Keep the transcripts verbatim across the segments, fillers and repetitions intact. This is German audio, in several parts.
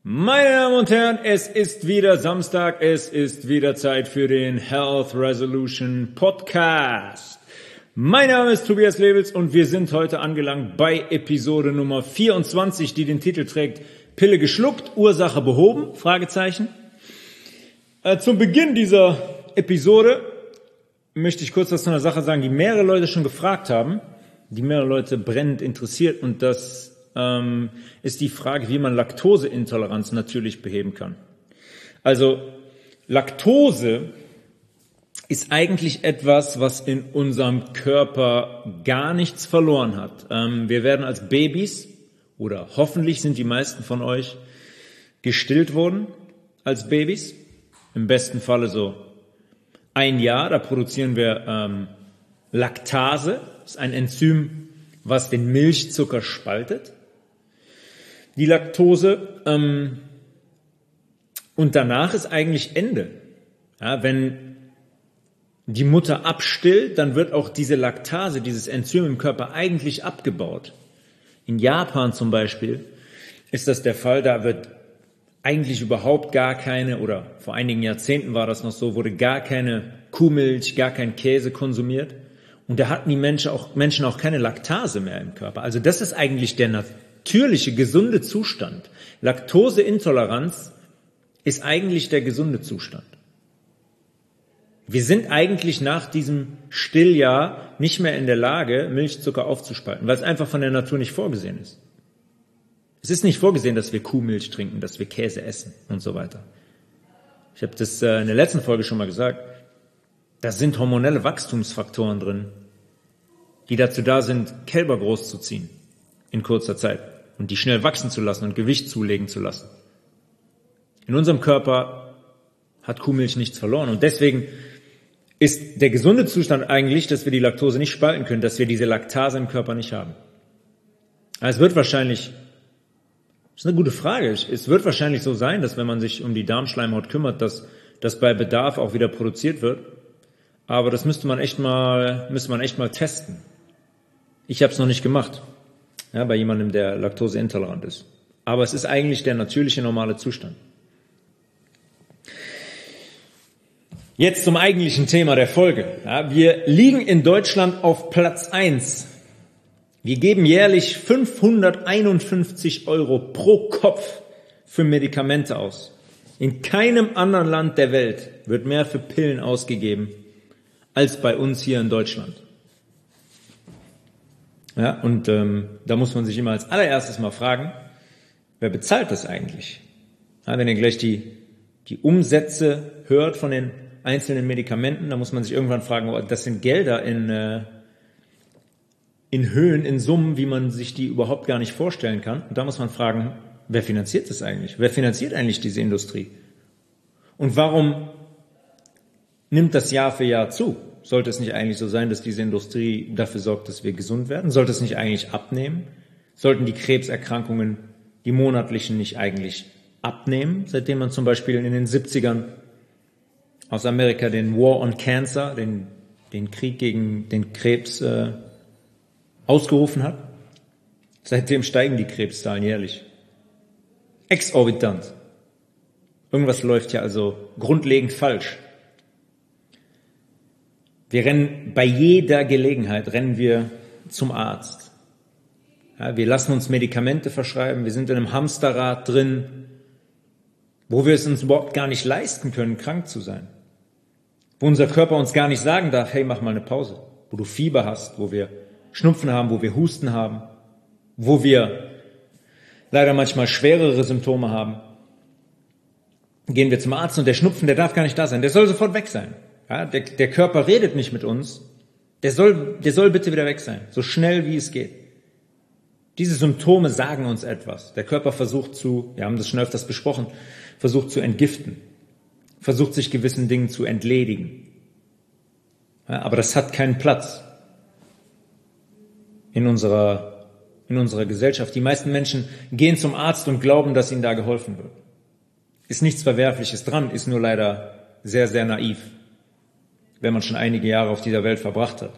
Meine Damen und Herren, es ist wieder Samstag, es ist wieder Zeit für den Health Resolution Podcast. Mein Name ist Tobias Lebels und wir sind heute angelangt bei Episode Nummer vierundzwanzig, die den Titel trägt Pille geschluckt, Ursache behoben? Fragezeichen. Äh, zum Beginn dieser Episode möchte ich kurz was zu einer Sache sagen, die mehrere Leute schon gefragt haben, die mehrere Leute brennend interessiert, und das ähm, ist die Frage, wie man Laktoseintoleranz natürlich beheben kann. Also Laktose ist eigentlich etwas, was in unserem Körper gar nichts verloren hat. Ähm, wir werden als Babys, oder hoffentlich sind die meisten von euch gestillt worden als Babys, im besten Falle so ein Jahr, da produzieren wir ähm, Laktase, das ist ein Enzym, was den Milchzucker spaltet. Die Laktose, ähm, und danach ist eigentlich Ende. Ja, wenn die Mutter abstillt, dann wird auch diese Laktase, dieses Enzym im Körper eigentlich abgebaut. In Japan zum Beispiel ist das der Fall, da wird eigentlich überhaupt gar keine, oder vor einigen Jahrzehnten war das noch so, wurde gar keine Kuhmilch, gar kein Käse konsumiert. Und da hatten die Menschen auch, Menschen auch keine Laktase mehr im Körper. Also das ist eigentlich der natürliche, gesunde Zustand. Laktoseintoleranz ist eigentlich der gesunde Zustand. Wir sind eigentlich nach diesem Stilljahr nicht mehr in der Lage, Milchzucker aufzuspalten, weil es einfach von der Natur nicht vorgesehen ist. Es ist nicht vorgesehen, dass wir Kuhmilch trinken, dass wir Käse essen und so weiter. Ich habe das in der letzten Folge schon mal gesagt. Da sind hormonelle Wachstumsfaktoren drin, die dazu da sind, Kälber großzuziehen in kurzer Zeit und die schnell wachsen zu lassen und Gewicht zulegen zu lassen. In unserem Körper hat Kuhmilch nichts verloren, und deswegen ist der gesunde Zustand eigentlich, dass wir die Laktose nicht spalten können, dass wir diese Laktase im Körper nicht haben. Es wird wahrscheinlich, das ist eine gute Frage, es wird wahrscheinlich so sein, dass wenn man sich um die Darmschleimhaut kümmert, dass das bei Bedarf auch wieder produziert wird. Aber das müsste man echt mal, müsste man echt mal testen. Ich habe es noch nicht gemacht, ja, bei jemandem, der laktoseintolerant ist. Aber es ist eigentlich der natürliche, normale Zustand. Jetzt zum eigentlichen Thema der Folge. Ja, wir liegen in Deutschland auf Platz eins. Wir geben jährlich fünfhunderteinundfünfzig Euro pro Kopf für Medikamente aus. In keinem anderen Land der Welt wird mehr für Pillen ausgegeben als bei uns hier in Deutschland. Ja, und ähm, da muss man sich immer als allererstes mal fragen, wer bezahlt das eigentlich? Ja, wenn ihr gleich die, die Umsätze hört von den einzelnen Medikamenten, da muss man sich irgendwann fragen, oh, das sind Gelder in, äh, in Höhen, in Summen, wie man sich die überhaupt gar nicht vorstellen kann. Und da muss man fragen, wer finanziert das eigentlich? Wer finanziert eigentlich diese Industrie? Und warum nimmt das Jahr für Jahr zu? Sollte es nicht eigentlich so sein, dass diese Industrie dafür sorgt, dass wir gesund werden? Sollte es nicht eigentlich abnehmen? Sollten die Krebserkrankungen, die monatlichen, nicht eigentlich abnehmen? Seitdem man zum Beispiel in den siebzigern aus Amerika den War on Cancer, den, den Krieg gegen den Krebs äh, ausgerufen hat. Seitdem steigen die Krebszahlen jährlich. Exorbitant. Irgendwas läuft ja also grundlegend falsch. Wir rennen bei jeder Gelegenheit, rennen wir zum Arzt. Ja, wir lassen uns Medikamente verschreiben, wir sind in einem Hamsterrad drin, wo wir es uns überhaupt gar nicht leisten können, krank zu sein. Wo unser Körper uns gar nicht sagen darf, hey, mach mal eine Pause. Wo du Fieber hast, wo wir Schnupfen haben, wo wir Husten haben, wo wir leider manchmal schwerere Symptome haben. Gehen wir zum Arzt und der Schnupfen, der darf gar nicht da sein, der soll sofort weg sein. Ja, der, der Körper redet nicht mit uns. Der soll, der soll bitte wieder weg sein, so schnell wie es geht. Diese Symptome sagen uns etwas. Der Körper versucht zu, wir haben das schon öfters besprochen, versucht zu entgiften, versucht sich gewissen Dingen zu entledigen. Ja, aber das hat keinen Platz in unserer, in unserer Gesellschaft. Die meisten Menschen gehen zum Arzt und glauben, dass ihnen da geholfen wird. Ist nichts Verwerfliches dran, ist nur leider sehr, sehr naiv, wenn man schon einige Jahre auf dieser Welt verbracht hat.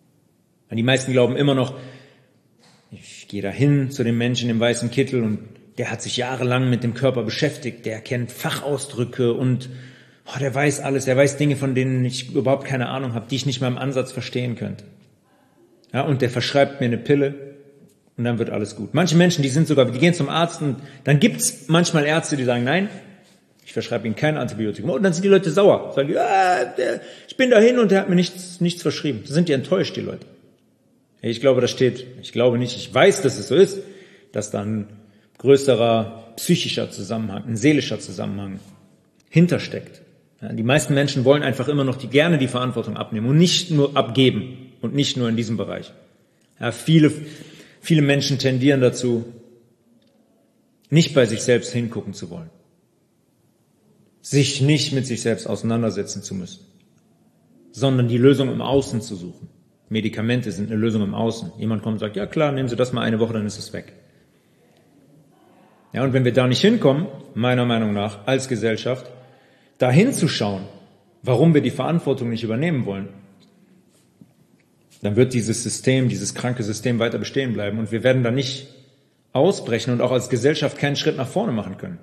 Die meisten glauben immer noch, ich gehe da hin zu dem Menschen im weißen Kittel und der hat sich jahrelang mit dem Körper beschäftigt, der kennt Fachausdrücke und oh, der weiß alles, der weiß Dinge, von denen ich überhaupt keine Ahnung habe, die ich nicht mal im Ansatz verstehen könnte. Ja, und der verschreibt mir eine Pille und dann wird alles gut. Manche Menschen, die sind sogar, die gehen zum Arzt und dann gibt's manchmal Ärzte, die sagen, nein, ich verschreibe ihnen kein Antibiotikum. Und dann sind die Leute sauer. Sagen die, ah, der, ich bin dahin und der hat mir nichts, nichts verschrieben. Da sind die enttäuscht, die Leute. Ich glaube, da steht, ich glaube nicht, ich weiß, dass es so ist, dass da ein größerer psychischer Zusammenhang, ein seelischer Zusammenhang hintersteckt. Ja, die meisten Menschen wollen einfach immer noch die, gerne die Verantwortung abnehmen und nicht nur abgeben und nicht nur in diesem Bereich. Ja, viele, viele Menschen tendieren dazu, nicht bei sich selbst hingucken zu wollen, sich nicht mit sich selbst auseinandersetzen zu müssen, sondern die Lösung im Außen zu suchen. Medikamente sind eine Lösung im Außen. Jemand kommt und sagt, ja klar, nehmen Sie das mal eine Woche, dann ist es weg. Ja, und wenn wir da nicht hinkommen, meiner Meinung nach, als Gesellschaft, da hinzuschauen, warum wir die Verantwortung nicht übernehmen wollen, dann wird dieses System, dieses kranke System weiter bestehen bleiben und wir werden da nicht ausbrechen und auch als Gesellschaft keinen Schritt nach vorne machen können.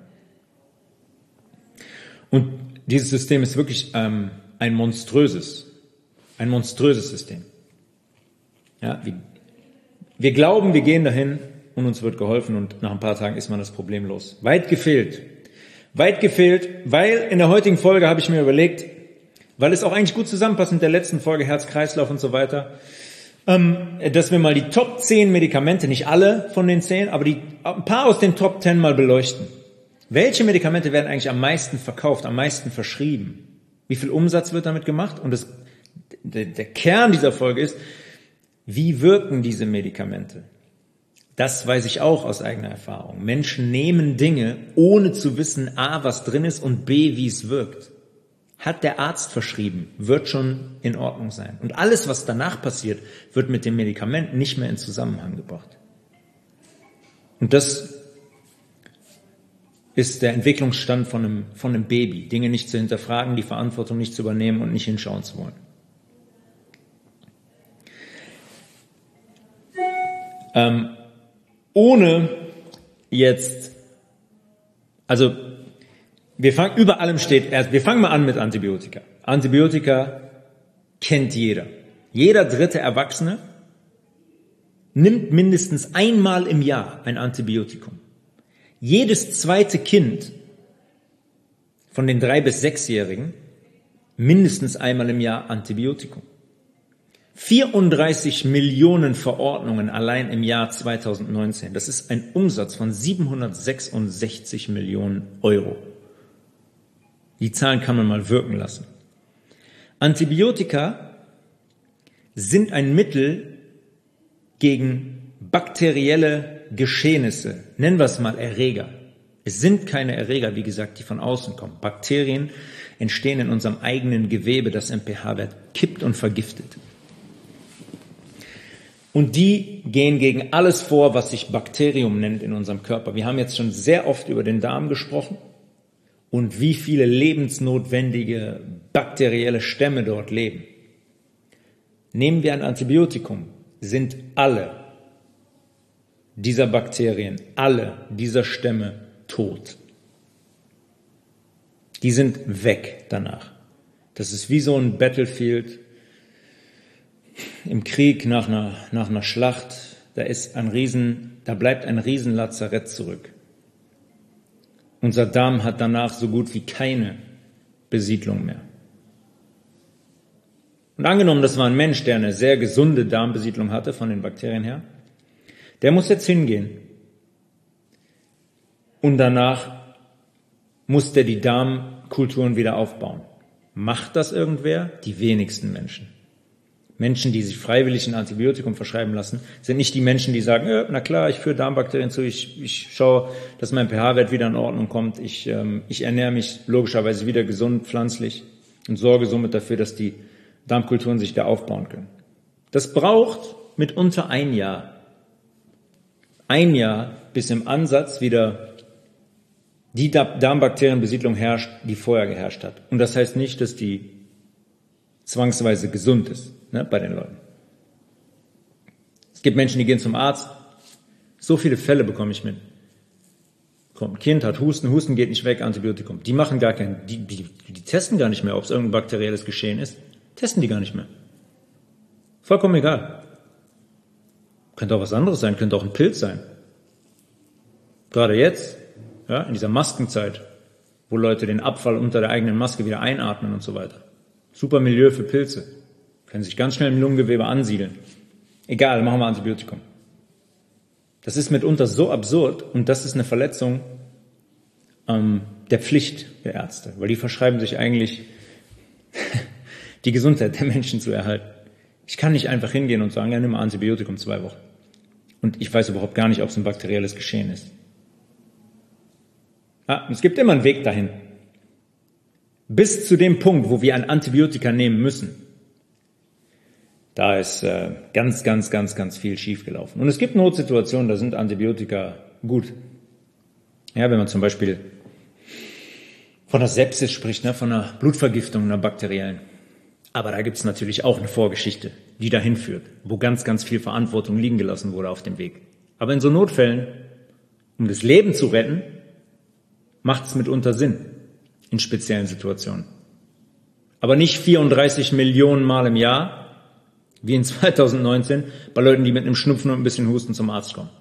Und dieses System ist wirklich ähm, ein monströses, ein monströses System. Ja, wir, wir glauben, wir gehen dahin und uns wird geholfen und nach ein paar Tagen ist man das Problem los. Weit gefehlt. Weit gefehlt, weil in der heutigen Folge habe ich mir überlegt, weil es auch eigentlich gut zusammenpasst mit der letzten Folge Herz-Kreislauf und so weiter, ähm, dass wir mal die Top zehn Medikamente, nicht alle von den zehn, aber die, ein paar aus den Top zehn mal beleuchten. Welche Medikamente werden eigentlich am meisten verkauft, am meisten verschrieben? Wie viel Umsatz wird damit gemacht? Und das, der, der Kern dieser Folge ist, wie wirken diese Medikamente? Das weiß ich auch aus eigener Erfahrung. Menschen nehmen Dinge, ohne zu wissen, a, was drin ist und b, wie es wirkt. Hat der Arzt verschrieben, wird schon in Ordnung sein. Und alles, was danach passiert, wird mit dem Medikament nicht mehr in Zusammenhang gebracht. Und das ist der Entwicklungsstand von einem, von einem Baby. Dinge nicht zu hinterfragen, die Verantwortung nicht zu übernehmen und nicht hinschauen zu wollen. Ähm, ohne jetzt, also wir fangen, über allem steht erst, wir fangen mal an mit Antibiotika. Antibiotika kennt jeder. Jeder dritte Erwachsene nimmt mindestens einmal im Jahr ein Antibiotikum. Jedes zweite Kind von den drei bis sechsjährigen mindestens einmal im Jahr Antibiotikum. vierunddreißig Millionen Verordnungen allein im Jahr zweitausendneunzehn. Das ist ein Umsatz von siebenhundertsechsundsechzig Millionen Euro. Die Zahlen kann man mal wirken lassen. Antibiotika sind ein Mittel gegen bakterielle Geschehnisse. Nennen wir es mal Erreger. Es sind keine Erreger, wie gesagt, die von außen kommen. Bakterien entstehen in unserem eigenen Gewebe, das im pH-Wert kippt und vergiftet. Und die gehen gegen alles vor, was sich Bakterium nennt in unserem Körper. Wir haben jetzt schon sehr oft über den Darm gesprochen und wie viele lebensnotwendige bakterielle Stämme dort leben. Nehmen wir ein Antibiotikum, sind alle dieser Bakterien, alle dieser Stämme tot. Die sind weg danach. Das ist wie so ein Battlefield im Krieg nach einer, nach einer Schlacht. Da ist ein Riesen, da bleibt ein Riesenlazarett zurück. Unser Darm hat danach so gut wie keine Besiedlung mehr. Und angenommen, das war ein Mensch, der eine sehr gesunde Darmbesiedlung hatte von den Bakterien her, der muss jetzt hingehen. Und danach muss der die Darmkulturen wieder aufbauen. Macht das irgendwer? Die wenigsten Menschen. Menschen, die sich freiwillig ein Antibiotikum verschreiben lassen, sind nicht die Menschen, die sagen, ja, na klar, ich führe Darmbakterien zu, ich, ich schaue, dass mein pH-Wert wieder in Ordnung kommt, ich, ähm, ich ernähre mich logischerweise wieder gesund, pflanzlich und sorge somit dafür, dass die Darmkulturen sich da aufbauen können. Das braucht mitunter ein Jahr. Ein Jahr, bis im Ansatz wieder die Darmbakterienbesiedlung herrscht, die vorher geherrscht hat. Und das heißt nicht, dass die zwangsweise gesund ist, ne, bei den Leuten. Es gibt Menschen, die gehen zum Arzt. So viele Fälle bekomme ich mit. Kommt ein Kind, hat Husten, Husten geht nicht weg, Antibiotikum. Die machen gar kein, die, die, die testen gar nicht mehr, ob es irgendein bakterielles Geschehen ist. Testen die gar nicht mehr. Vollkommen egal. Könnte auch was anderes sein, könnte auch ein Pilz sein. Gerade jetzt, ja, in dieser Maskenzeit, wo Leute den Abfall unter der eigenen Maske wieder einatmen und so weiter. Super Milieu für Pilze. Können sich ganz schnell im Lungengewebe ansiedeln. Egal, machen wir Antibiotikum. Das ist mitunter so absurd und das ist eine Verletzung ähm, der Pflicht der Ärzte, weil die verschreiben sich eigentlich, die Gesundheit der Menschen zu erhalten. Ich kann nicht einfach hingehen und sagen, ja, nimm mal Antibiotikum zwei Wochen. Und ich weiß überhaupt gar nicht, ob es ein bakterielles Geschehen ist. Ah, es gibt immer einen Weg dahin. Bis zu dem Punkt, wo wir ein Antibiotika nehmen müssen. Da ist äh, ganz, ganz, ganz, ganz viel schiefgelaufen. Und es gibt Notsituationen, da sind Antibiotika gut. Ja, wenn man zum Beispiel von der Sepsis spricht, ne, von einer Blutvergiftung, einer bakteriellen. Aber da gibt es natürlich auch eine Vorgeschichte, die dahin führt, wo ganz, ganz viel Verantwortung liegen gelassen wurde auf dem Weg. Aber in so Notfällen, um das Leben zu retten, macht es mitunter Sinn in speziellen Situationen. Aber nicht vierunddreißig Millionen Mal im Jahr, wie in zweitausendneunzehn, bei Leuten, die mit einem Schnupfen und ein bisschen Husten zum Arzt kommen.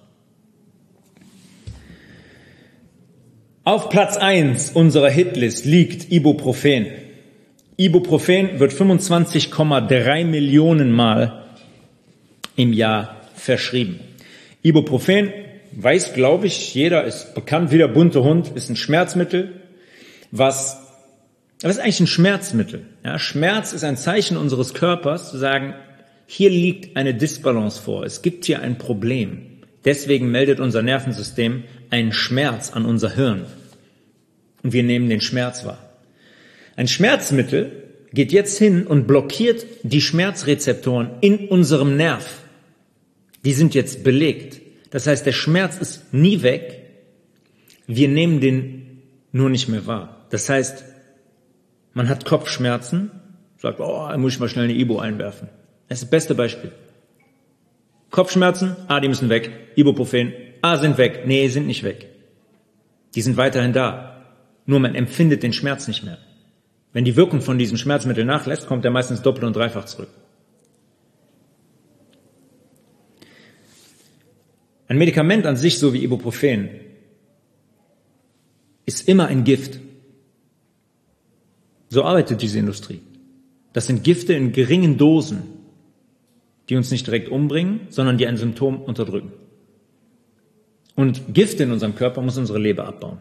Auf Platz eins unserer Hitlist liegt Ibuprofen. Ibuprofen wird fünfundzwanzig Komma drei Millionen Mal im Jahr verschrieben. Ibuprofen, weiß, glaube ich, jeder, ist bekannt wie der bunte Hund, ist ein Schmerzmittel, was, was ist eigentlich ein Schmerzmittel? Ja, Schmerz ist ein Zeichen unseres Körpers, zu sagen, hier liegt eine Disbalance vor, es gibt hier ein Problem. Deswegen meldet unser Nervensystem einen Schmerz an unser Hirn. Und wir nehmen den Schmerz wahr. Ein Schmerzmittel geht jetzt hin und blockiert die Schmerzrezeptoren in unserem Nerv. Die sind jetzt belegt. Das heißt, der Schmerz ist nie weg. Wir nehmen den nur nicht mehr wahr. Das heißt, man hat Kopfschmerzen, sagt, oh, da muss ich mal schnell eine Ibu einwerfen. Das ist das beste Beispiel. Kopfschmerzen, ah, die müssen weg. Ibuprofen, ah, sind weg. Nee, sind nicht weg. Die sind weiterhin da. Nur man empfindet den Schmerz nicht mehr. Wenn die Wirkung von diesem Schmerzmittel nachlässt, kommt er meistens doppelt und dreifach zurück. Ein Medikament an sich, so wie Ibuprofen, ist immer ein Gift. So arbeitet diese Industrie. Das sind Gifte in geringen Dosen, die uns nicht direkt umbringen, sondern die ein Symptom unterdrücken. Und Gifte in unserem Körper muss unsere Leber abbauen.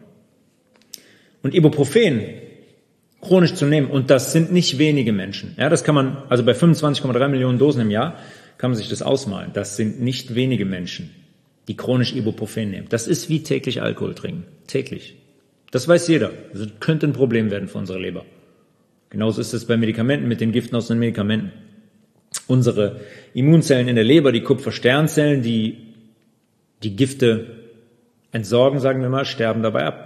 Und Ibuprofen chronisch zu nehmen, und das sind nicht wenige Menschen. Ja, das kann man, also bei fünfundzwanzig Komma drei Millionen Dosen im Jahr, kann man sich das ausmalen. Das sind nicht wenige Menschen, die chronisch Ibuprofen nehmen. Das ist wie täglich Alkohol trinken. Täglich. Das weiß jeder. Das könnte ein Problem werden für unsere Leber. Genauso ist es bei Medikamenten mit den Giften aus den Medikamenten. Unsere Immunzellen in der Leber, die Kupfersternzellen, die die Gifte entsorgen, sagen wir mal, sterben dabei ab.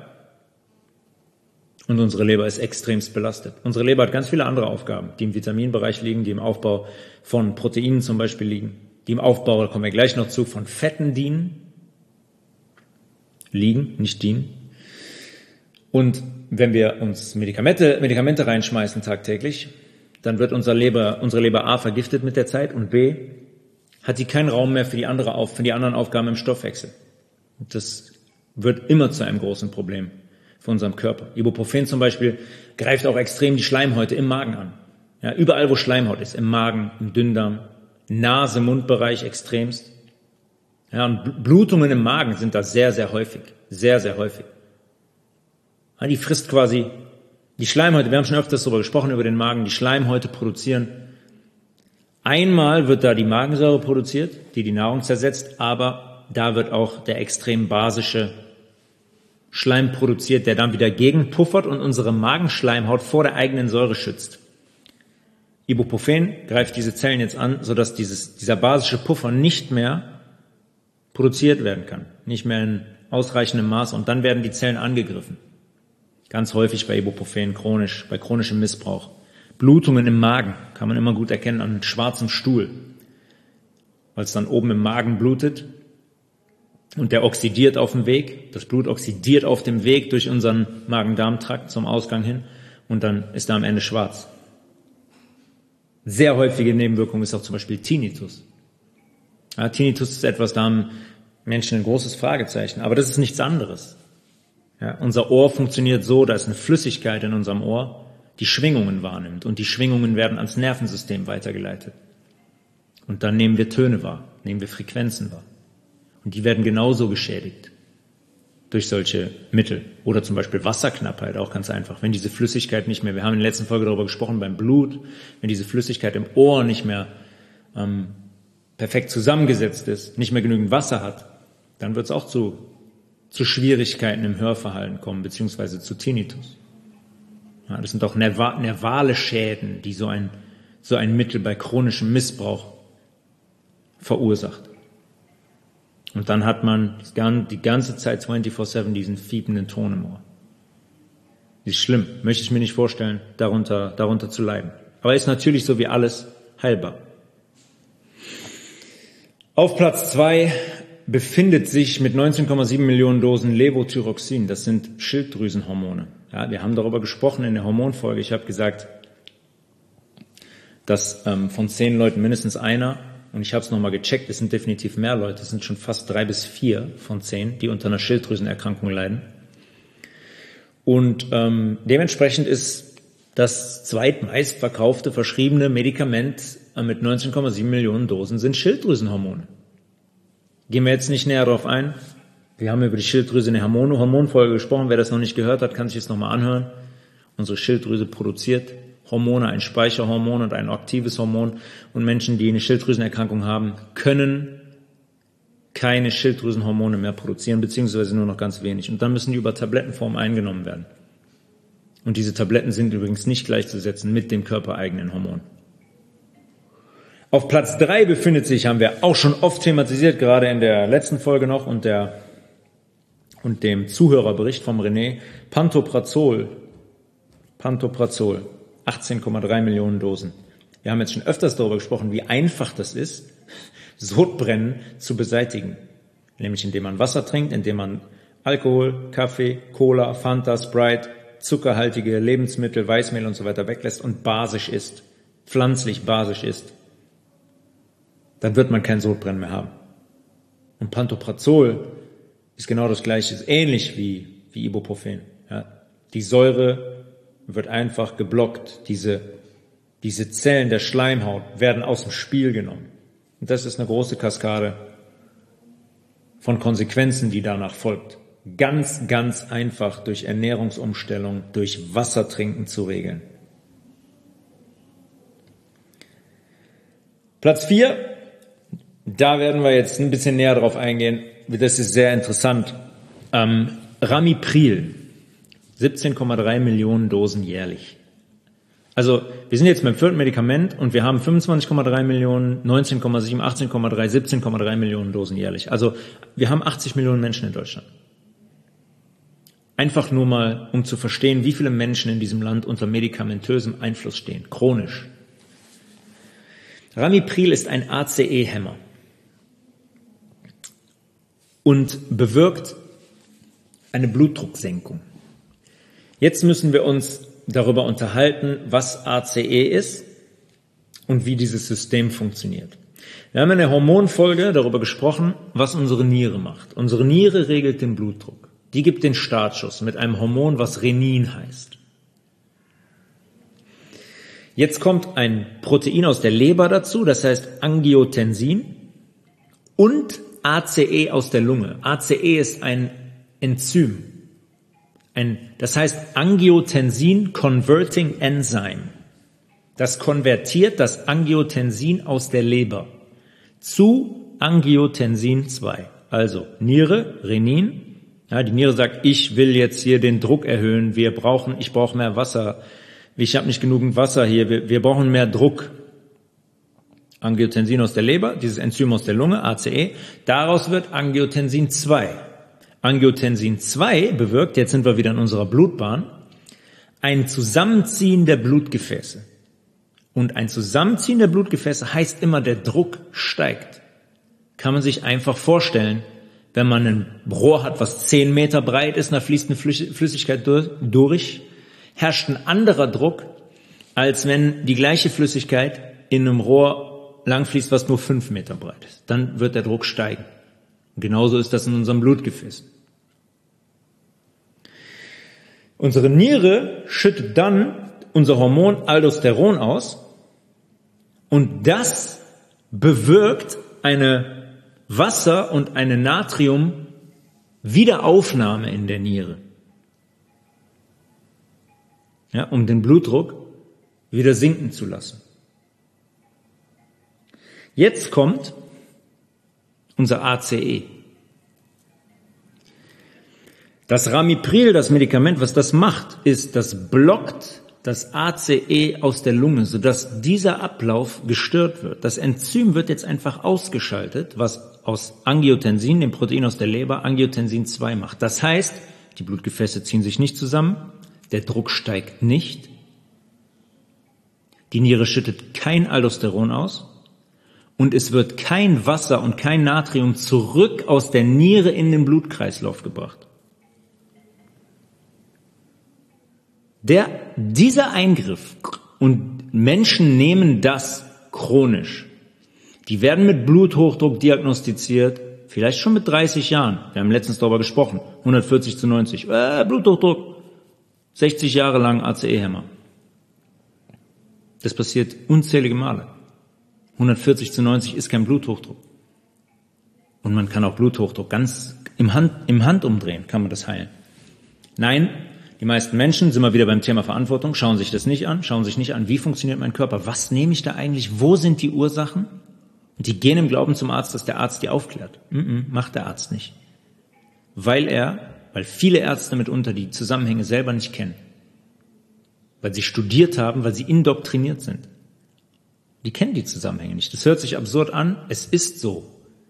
Und unsere Leber ist extremst belastet. Unsere Leber hat ganz viele andere Aufgaben, die im Vitaminbereich liegen, die im Aufbau von Proteinen zum Beispiel liegen, die im Aufbau, da kommen wir gleich noch zu, von Fetten dienen. Liegen, nicht dienen. Und wenn wir uns Medikamente, Medikamente reinschmeißen tagtäglich, dann wird unsere Leber, unsere Leber A vergiftet mit der Zeit und B hat sie keinen Raum mehr für die, andere auf, für die anderen Aufgaben im Stoffwechsel. Und das wird immer zu einem großen Problem für unseren Körper. Ibuprofen zum Beispiel greift auch extrem die Schleimhäute im Magen an. Ja, überall, wo Schleimhaut ist, im Magen, im Dünndarm, Nase, Mundbereich extremst. Ja, und Blutungen im Magen sind da sehr, sehr häufig. Sehr, sehr häufig. Ja, die frisst quasi die Schleimhäute. Wir haben schon öfters darüber gesprochen, über den Magen. Die Schleimhäute produzieren. Einmal wird da die Magensäure produziert, die die Nahrung zersetzt, aber da wird auch der extrem basische Schleim produziert, der dann wieder gegenpuffert und unsere Magenschleimhaut vor der eigenen Säure schützt. Ibuprofen greift diese Zellen jetzt an, sodass dieses, dieser basische Puffer nicht mehr produziert werden kann, nicht mehr in ausreichendem Maß, und dann werden die Zellen angegriffen. Ganz häufig bei Ibuprofen chronisch, bei chronischem Missbrauch. Blutungen im Magen kann man immer gut erkennen an schwarzem Stuhl, weil es dann oben im Magen blutet. Und der oxidiert auf dem Weg, das Blut oxidiert auf dem Weg durch unseren Magen-Darm-Trakt zum Ausgang hin und dann ist er am Ende schwarz. Sehr häufige Nebenwirkung ist auch zum Beispiel Tinnitus. Ja, Tinnitus ist etwas, da haben Menschen ein großes Fragezeichen, aber das ist nichts anderes. Ja, unser Ohr funktioniert so, da ist eine Flüssigkeit in unserem Ohr, die Schwingungen wahrnimmt und die Schwingungen werden ans Nervensystem weitergeleitet. Und dann nehmen wir Töne wahr, nehmen wir Frequenzen wahr. Und die werden genauso geschädigt durch solche Mittel. Oder zum Beispiel Wasserknappheit, auch ganz einfach. Wenn diese Flüssigkeit nicht mehr, wir haben in der letzten Folge darüber gesprochen, beim Blut, wenn diese Flüssigkeit im Ohr nicht mehr ähm, perfekt zusammengesetzt ist, nicht mehr genügend Wasser hat, dann wird es auch zu, zu Schwierigkeiten im Hörverhalten kommen, beziehungsweise zu Tinnitus. Ja, das sind auch nerva- nervale Schäden, die so ein, so ein Mittel bei chronischem Missbrauch verursacht. Und dann hat man die ganze Zeit vierundzwanzig sieben diesen fiependen Ton im Ohr. Das ist schlimm, möchte ich mir nicht vorstellen, darunter, darunter zu leiden. Aber ist natürlich so wie alles heilbar. Auf Platz zwei befindet sich mit neunzehn Komma sieben Millionen Dosen Levothyroxin. Das sind Schilddrüsenhormone. Ja, wir haben darüber gesprochen in der Hormonfolge. Ich habe gesagt, dass ähm, von zehn Leuten mindestens einer, und ich habe es nochmal gecheckt, es sind definitiv mehr Leute, es sind schon fast drei bis vier von zehn, die unter einer Schilddrüsenerkrankung leiden. Und ähm, dementsprechend ist das zweitmeist verkaufte verschriebene Medikament äh, mit neunzehn Komma sieben Millionen Dosen sind Schilddrüsenhormone. Gehen wir jetzt nicht näher darauf ein. Wir haben über die Schilddrüse in der Hormone, Hormonfolge gesprochen. Wer das noch nicht gehört hat, kann sich das nochmal anhören. Unsere Schilddrüse produziert Hormone, ein Speicherhormon und ein aktives Hormon. Und Menschen, die eine Schilddrüsenerkrankung haben, können keine Schilddrüsenhormone mehr produzieren, beziehungsweise nur noch ganz wenig. Und dann müssen die über Tablettenform eingenommen werden. Und diese Tabletten sind übrigens nicht gleichzusetzen mit dem körpereigenen Hormon. Auf Platz drei befindet sich, haben wir auch schon oft thematisiert, gerade in der letzten Folge noch und der und dem Zuhörerbericht vom René, Pantoprazol. Pantoprazol, achtzehn Komma drei Millionen Dosen. Wir haben jetzt schon öfters darüber gesprochen, wie einfach das ist, Sodbrennen zu beseitigen. Nämlich indem man Wasser trinkt, indem man Alkohol, Kaffee, Cola, Fanta, Sprite, zuckerhaltige Lebensmittel, Weißmehl und so weiter weglässt und basisch isst, pflanzlich basisch isst. Dann wird man kein Sodbrennen mehr haben. Und Pantoprazol ist genau das Gleiche, ist ähnlich wie, wie Ibuprofen. Ja. Die Säure wird einfach geblockt. Diese, diese Zellen der Schleimhaut werden aus dem Spiel genommen. Und das ist eine große Kaskade von Konsequenzen, die danach folgt. Ganz, ganz einfach durch Ernährungsumstellung, durch Wassertrinken zu regeln. Platz vier, da werden wir jetzt ein bisschen näher drauf eingehen. Das ist sehr interessant. Ähm, Ramipril, siebzehn Komma drei Millionen Dosen jährlich. Also wir sind jetzt beim vierten Medikament und wir haben fünfundzwanzig Komma drei Millionen, neunzehn Komma sieben, achtzehn Komma drei, siebzehn Komma drei Millionen Dosen jährlich. Also wir haben achtzig Millionen Menschen in Deutschland. Einfach nur mal, um zu verstehen, wie viele Menschen in diesem Land unter medikamentösem Einfluss stehen, chronisch. Ramipril ist ein A C E-Hemmer und bewirkt eine Blutdrucksenkung. Jetzt müssen wir uns darüber unterhalten, was A C E ist und wie dieses System funktioniert. Wir haben in der Hormonfolge darüber gesprochen, was unsere Niere macht. Unsere Niere regelt den Blutdruck. Die gibt den Startschuss mit einem Hormon, was Renin heißt. Jetzt kommt ein Protein aus der Leber dazu, das heißt Angiotensin und A C E aus der Lunge. A C E ist ein Enzym. Ein, das heißt Angiotensin Converting Enzyme. Das konvertiert das Angiotensin aus der Leber zu Angiotensin zwei. Also Niere, Renin. Ja, die Niere sagt, ich will jetzt hier den Druck erhöhen. Wir brauchen, ich brauche mehr Wasser. Ich habe nicht genügend Wasser hier. Wir, wir brauchen mehr Druck. Angiotensin aus der Leber, dieses Enzym aus der Lunge, A C E. Daraus wird Angiotensin zwei. Angiotensin zwei bewirkt, jetzt sind wir wieder in unserer Blutbahn, ein Zusammenziehen der Blutgefäße. Und ein Zusammenziehen der Blutgefäße heißt immer, der Druck steigt. Kann man sich einfach vorstellen, wenn man ein Rohr hat, was zehn Meter breit ist, da fließt eine Flüssigkeit durch, herrscht ein anderer Druck, als wenn die gleiche Flüssigkeit in einem Rohr langfließt, was nur fünf Meter breit ist. Dann wird der Druck steigen. Und genauso ist das in unserem Blutgefäß. Unsere Niere schüttet dann unser Hormon Aldosteron aus und das bewirkt eine Wasser- und eine Natrium-Wiederaufnahme in der Niere. Ja, um den Blutdruck wieder sinken zu lassen. Jetzt kommt unser A C E. Das Ramipril, das Medikament, was das macht, ist, das blockt das A C E aus der Lunge, sodass dieser Ablauf gestört wird. Das Enzym wird jetzt einfach ausgeschaltet, was aus Angiotensin, dem Protein aus der Leber, Angiotensin zwei macht. Das heißt, die Blutgefäße ziehen sich nicht zusammen, der Druck steigt nicht, die Niere schüttet kein Aldosteron aus und es wird kein Wasser und kein Natrium zurück aus der Niere in den Blutkreislauf gebracht. Der, dieser Eingriff, und Menschen nehmen das chronisch, die werden mit Bluthochdruck diagnostiziert, vielleicht schon mit dreißig Jahren. Wir haben letztens darüber gesprochen, hundertvierzig zu neunzig, äh, Bluthochdruck, sechzig Jahre lang A C E-Hämmer. Das passiert unzählige Male. hundertvierzig zu neunzig ist kein Bluthochdruck. Und man kann auch Bluthochdruck ganz im, Hand, im Handumdrehen, kann man das heilen. Nein, die meisten Menschen, sind wir wieder beim Thema Verantwortung, schauen sich das nicht an, schauen sich nicht an, wie funktioniert mein Körper, was nehme ich da eigentlich, wo sind die Ursachen? Und die gehen im Glauben zum Arzt, dass der Arzt die aufklärt. Mm-mm, macht der Arzt nicht. Weil er, weil viele Ärzte mitunter die Zusammenhänge selber nicht kennen. Weil sie studiert haben, weil sie indoktriniert sind. Die kennen die Zusammenhänge nicht. Das hört sich absurd an, es ist so.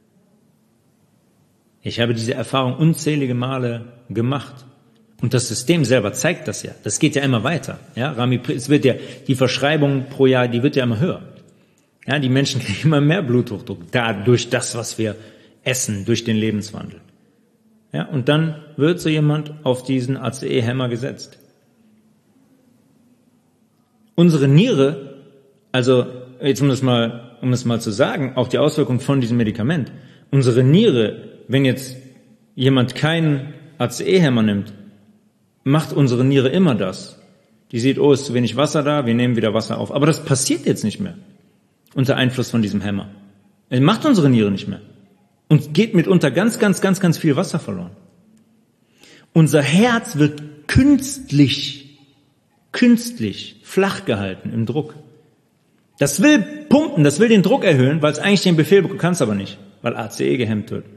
Ich habe diese Erfahrung unzählige Male gemacht. Und das System selber zeigt das ja. Das geht ja immer weiter. Ja, Ramipril, es wird ja, die Verschreibung pro Jahr, die wird ja immer höher. Ja, die Menschen kriegen immer mehr Bluthochdruck, da, durch das, was wir essen, durch den Lebenswandel. Ja, und dann wird so jemand auf diesen A C E-Hämmer gesetzt. Unsere Niere, also, jetzt um das mal, um das mal zu sagen, auch die Auswirkung von diesem Medikament. Unsere Niere, wenn jetzt jemand keinen A C E-Hämmer nimmt, macht unsere Niere immer das. Die sieht, oh, ist zu wenig Wasser da, wir nehmen wieder Wasser auf. Aber das passiert jetzt nicht mehr unter Einfluss von diesem Hämmer. Es macht unsere Niere nicht mehr. Und geht mitunter ganz, ganz, ganz, ganz viel Wasser verloren. Unser Herz wird künstlich, künstlich flach gehalten im Druck. Das will pumpen, das will den Druck erhöhen, weil es eigentlich den Befehl bekommt, kann es aber nicht, weil A C E gehemmt wird.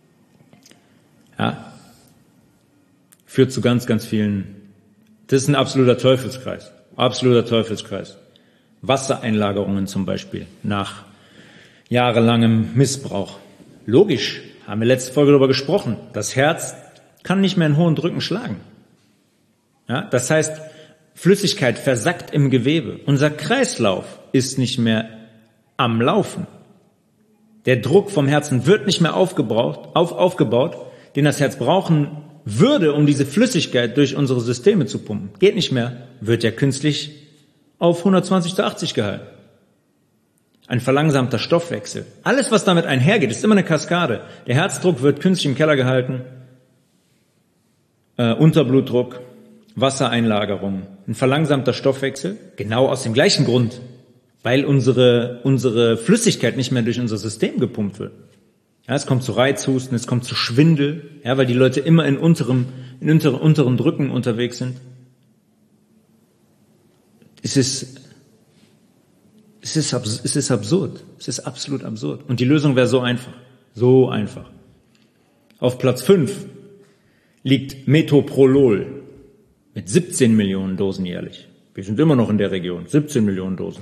Ja. Führt zu ganz, ganz vielen, das ist ein absoluter Teufelskreis, absoluter Teufelskreis. Wassereinlagerungen zum Beispiel, nach jahrelangem Missbrauch. Logisch, haben wir letzte Folge darüber gesprochen, das Herz kann nicht mehr in hohen Drücken schlagen. Ja, das heißt, Flüssigkeit versackt im Gewebe. Unser Kreislauf ist nicht mehr am Laufen. Der Druck vom Herzen wird nicht mehr aufgebaut, auf, aufgebaut, den das Herz brauchen würde, um diese Flüssigkeit durch unsere Systeme zu pumpen. Geht nicht mehr, wird ja künstlich auf hundertzwanzig zu achtzig gehalten. Ein verlangsamter Stoffwechsel. Alles, was damit einhergeht, ist immer eine Kaskade. Der Herzdruck wird künstlich im Keller gehalten, äh, Unterblutdruck, Wassereinlagerung, ein verlangsamter Stoffwechsel, genau aus dem gleichen Grund, weil unsere, unsere Flüssigkeit nicht mehr durch unser System gepumpt wird. Ja, es kommt zu Reizhusten, es kommt zu Schwindel, ja, weil die Leute immer in unterem, in unter, unteren Drücken unterwegs sind. Es ist, es ist, es ist absurd. Es ist absolut absurd. Und die Lösung wäre so einfach. So einfach. Auf Platz fünf liegt Metoprolol mit siebzehn Millionen Dosen jährlich. Wir sind immer noch in der Region. siebzehn Millionen Dosen.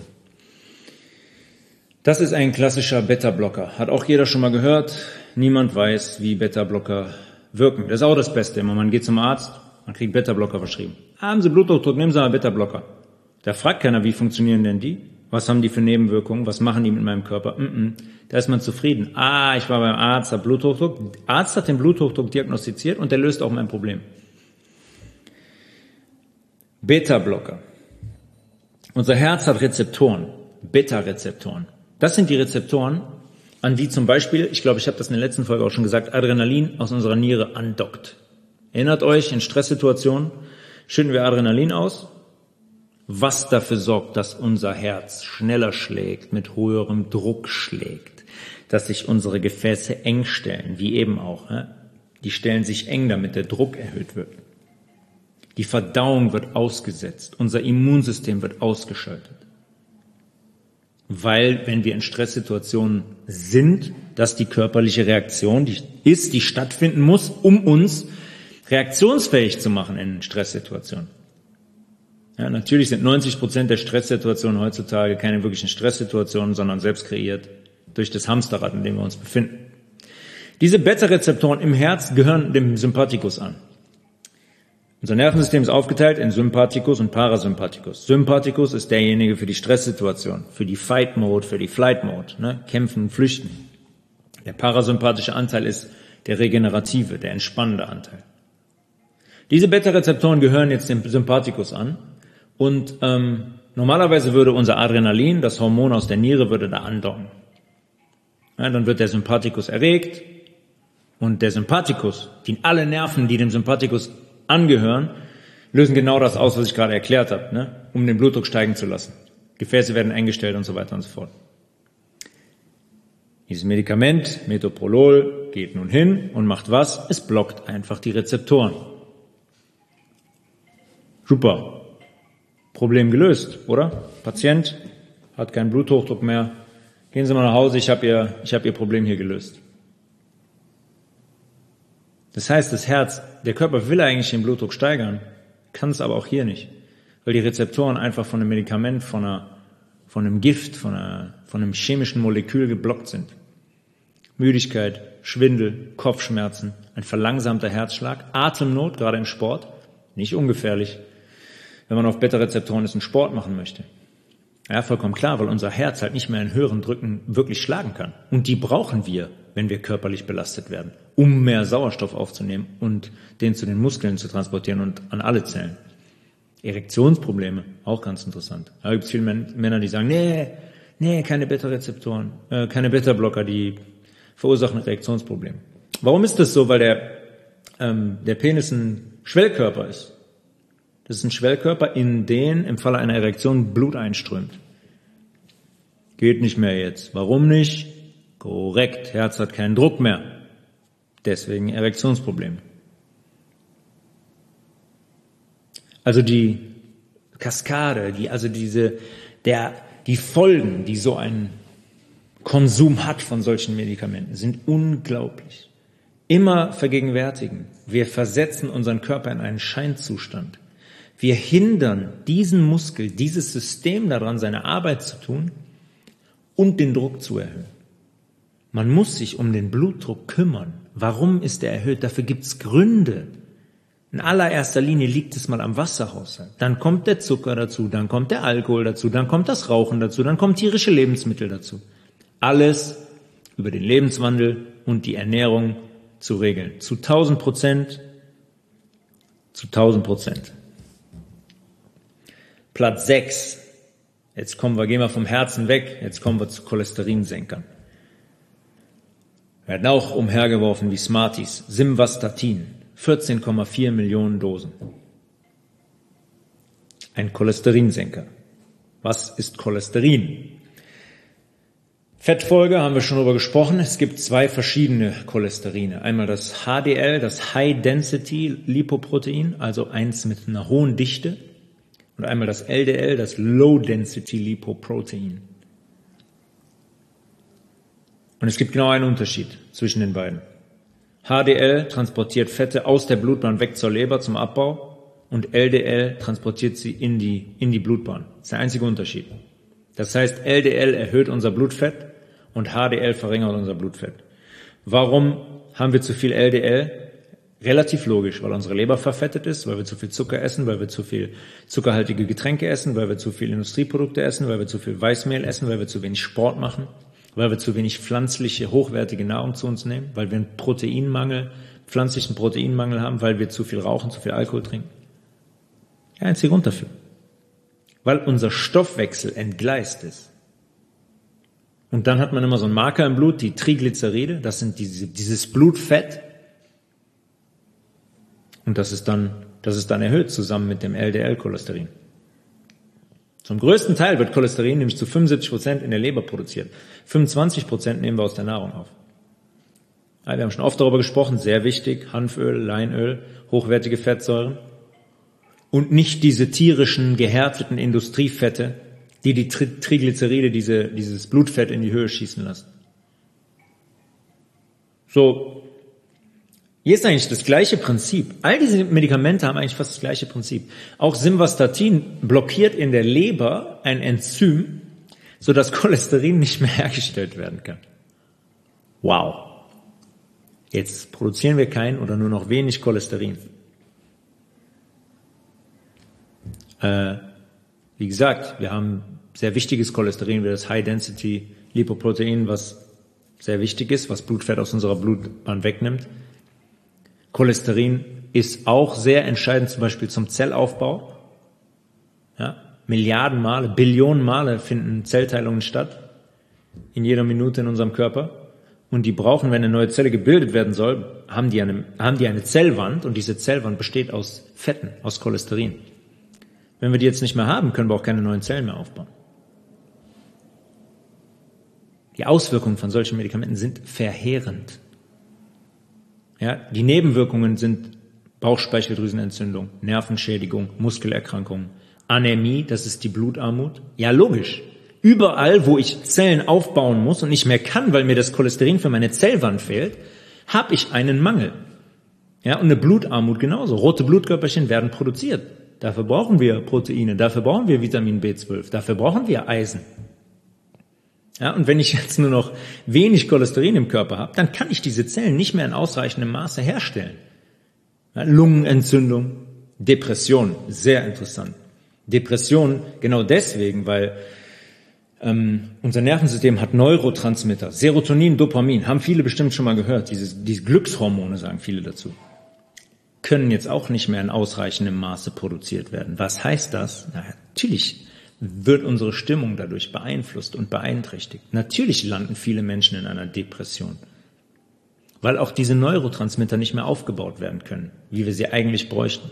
Das ist ein klassischer Beta-Blocker. Hat auch jeder schon mal gehört. Niemand weiß, wie Beta-Blocker wirken. Das ist auch das Beste. Immer man geht zum Arzt, man kriegt Beta-Blocker verschrieben. Haben Sie Bluthochdruck, nehmen Sie mal Beta-Blocker. Da fragt keiner, wie funktionieren denn die? Was haben die für Nebenwirkungen? Was machen die mit meinem Körper? Mm-mm. Da ist man zufrieden. Ah, ich war beim Arzt, hab Bluthochdruck. Der Arzt hat den Bluthochdruck diagnostiziert und der löst auch mein Problem. Beta-Blocker. Unser Herz hat Rezeptoren, Beta-Rezeptoren. Das sind die Rezeptoren, an die zum Beispiel, ich glaube, ich habe das in der letzten Folge auch schon gesagt, Adrenalin aus unserer Niere andockt. Erinnert euch, in Stresssituationen schütten wir Adrenalin aus, was dafür sorgt, dass unser Herz schneller schlägt, mit höherem Druck schlägt, dass sich unsere Gefäße eng stellen, wie eben auch. Die stellen sich eng, damit der Druck erhöht wird. Die Verdauung wird ausgesetzt, unser Immunsystem wird ausgeschaltet. Weil, wenn wir in Stresssituationen sind, das die körperliche Reaktion die ist, die stattfinden muss, um uns reaktionsfähig zu machen in Stresssituationen. Ja, natürlich sind neunzig Prozent der Stresssituationen heutzutage keine wirklichen Stresssituationen, sondern selbst kreiert durch das Hamsterrad, in dem wir uns befinden. Diese Beta-Rezeptoren im Herz gehören dem Sympathikus an. Unser Nervensystem ist aufgeteilt in Sympathikus und Parasympathikus. Sympathikus ist derjenige für die Stresssituation, für die Fight-Mode, für die Flight-Mode, ne? Kämpfen und Flüchten. Der parasympathische Anteil ist der regenerative, der entspannende Anteil. Diese Beta-Rezeptoren gehören jetzt dem Sympathikus an und ähm, normalerweise würde unser Adrenalin, das Hormon aus der Niere, würde da andocken. Ja, dann wird der Sympathikus erregt und der Sympathikus, die alle Nerven, die dem Sympathikus angehören, lösen genau das aus, was ich gerade erklärt habe, ne? Um den Blutdruck steigen zu lassen. Gefäße werden eingestellt und so weiter und so fort. Dieses Medikament, Metoprolol, geht nun hin und macht was? Es blockt einfach die Rezeptoren. Super. Problem gelöst, oder? Patient hat keinen Bluthochdruck mehr. Gehen Sie mal nach Hause, ich habe Ihr, ich habe Ihr Problem hier gelöst. Das heißt, das Herz, der Körper will eigentlich den Blutdruck steigern, kann es aber auch hier nicht, weil die Rezeptoren einfach von einem Medikament, von, einer, von einem Gift, von, einer, von einem chemischen Molekül geblockt sind. Müdigkeit, Schwindel, Kopfschmerzen, ein verlangsamter Herzschlag, Atemnot, gerade im Sport, nicht ungefährlich, wenn man auf Beta-Rezeptoren ist und Sport machen möchte. Ja, vollkommen klar, weil unser Herz halt nicht mehr in höheren Drücken wirklich schlagen kann. Und die brauchen wir, wenn wir körperlich belastet werden, um mehr Sauerstoff aufzunehmen und den zu den Muskeln zu transportieren und an alle Zellen. Erektionsprobleme, auch ganz interessant. Da gibt es viele Männer, die sagen, nee, nee, keine Beta-Rezeptoren, äh, keine Beta-Blocker, die verursachen Erektionsprobleme. Warum ist das so? Weil der, ähm, der Penis ein Schwellkörper ist. Das ist ein Schwellkörper, in den im Falle einer Erektion Blut einströmt. Geht nicht mehr jetzt. Warum nicht? Korrekt, Herz hat keinen Druck mehr. Deswegen Erektionsprobleme. Also die Kaskade, die, also diese, der, die Folgen, die so ein Konsum hat von solchen Medikamenten, sind unglaublich. Immer vergegenwärtigen. Wir versetzen unseren Körper in einen Scheinzustand. Wir hindern diesen Muskel, dieses System daran, seine Arbeit zu tun und den Druck zu erhöhen. Man muss sich um den Blutdruck kümmern. Warum ist er erhöht? Dafür gibt es Gründe. In allererster Linie liegt es mal am Wasserhaushalt. Dann kommt der Zucker dazu, dann kommt der Alkohol dazu, dann kommt das Rauchen dazu, dann kommen tierische Lebensmittel dazu. Alles über den Lebenswandel und die Ernährung zu regeln. Zu tausend Prozent, zu tausend Prozent. Platz sechs. Jetzt kommen wir, gehen wir vom Herzen weg, jetzt kommen wir zu Cholesterinsenkern. Werden auch umhergeworfen wie Smarties. Simvastatin, vierzehn Komma vier Millionen Dosen. Ein Cholesterinsenker. Was ist Cholesterin? Fettfolge haben wir schon darüber gesprochen. Es gibt zwei verschiedene Cholesterine. Einmal das H D L, das High Density Lipoprotein, also eins mit einer hohen Dichte. Und einmal das L D L, das Low Density Lipoprotein. Und es gibt genau einen Unterschied zwischen den beiden. H D L transportiert Fette aus der Blutbahn weg zur Leber zum Abbau und L D L transportiert sie in die, in die Blutbahn. Das ist der einzige Unterschied. Das heißt, L D L erhöht unser Blutfett und H D L verringert unser Blutfett. Warum haben wir zu viel L D L? Relativ logisch, weil unsere Leber verfettet ist, weil wir zu viel Zucker essen, weil wir zu viel zuckerhaltige Getränke essen, weil wir zu viel Industrieprodukte essen, weil wir zu viel Weißmehl essen, weil wir zu wenig Sport machen, weil wir zu wenig pflanzliche, hochwertige Nahrung zu uns nehmen, weil wir einen Proteinmangel, pflanzlichen Proteinmangel haben, weil wir zu viel rauchen, zu viel Alkohol trinken. Der einzige Grund dafür. Weil unser Stoffwechsel entgleist ist. Und dann hat man immer so einen Marker im Blut, die Triglyceride, das sind diese, dieses Blutfett. Und das ist dann, das ist dann erhöht zusammen mit dem L D L-Cholesterin. Zum größten Teil wird Cholesterin nämlich zu fünfundsiebzig Prozent in der Leber produziert. fünfundzwanzig Prozent nehmen wir aus der Nahrung auf. Ja, wir haben schon oft darüber gesprochen, sehr wichtig, Hanföl, Leinöl, hochwertige Fettsäuren. Und nicht diese tierischen, gehärteten Industriefette, die die Tri- Triglyceride, diese, dieses Blutfett in die Höhe schießen lassen. So, hier ist eigentlich das gleiche Prinzip. All diese Medikamente haben eigentlich fast das gleiche Prinzip. Auch Simvastatin blockiert in der Leber ein Enzym, sodass Cholesterin nicht mehr hergestellt werden kann. Wow. Jetzt produzieren wir kein oder nur noch wenig Cholesterin. Äh, wie gesagt, wir haben sehr wichtiges Cholesterin, wie das High-Density-Lipoprotein, was sehr wichtig ist, was Blutfett aus unserer Blutbahn wegnimmt. Cholesterin ist auch sehr entscheidend, zum Beispiel zum Zellaufbau. Ja, Milliarden Male, Billionen Male finden Zellteilungen statt in jeder Minute in unserem Körper. Und die brauchen, wenn eine neue Zelle gebildet werden soll, haben die eine, haben die eine Zellwand und diese Zellwand besteht aus Fetten, aus Cholesterin. Wenn wir die jetzt nicht mehr haben, können wir auch keine neuen Zellen mehr aufbauen. Die Auswirkungen von solchen Medikamenten sind verheerend. Ja, die Nebenwirkungen sind Bauchspeicheldrüsenentzündung, Nervenschädigung, Muskelerkrankungen, Anämie, das ist die Blutarmut. Ja, logisch. Überall, wo ich Zellen aufbauen muss und nicht mehr kann, weil mir das Cholesterin für meine Zellwand fehlt, habe ich einen Mangel. Ja, und eine Blutarmut genauso. Rote Blutkörperchen werden produziert. Dafür brauchen wir Proteine, dafür brauchen wir Vitamin B zwölf, dafür brauchen wir Eisen. Ja, und wenn ich jetzt nur noch wenig Cholesterin im Körper habe, dann kann ich diese Zellen nicht mehr in ausreichendem Maße herstellen. Ja, Lungenentzündung, Depression, sehr interessant. Depression genau deswegen, weil ähm, unser Nervensystem hat Neurotransmitter, Serotonin, Dopamin, haben viele bestimmt schon mal gehört, diese, diese Glückshormone sagen viele dazu, können jetzt auch nicht mehr in ausreichendem Maße produziert werden. Was heißt das? Na, natürlich wird unsere Stimmung dadurch beeinflusst und beeinträchtigt. Natürlich landen viele Menschen in einer Depression, weil auch diese Neurotransmitter nicht mehr aufgebaut werden können, wie wir sie eigentlich bräuchten.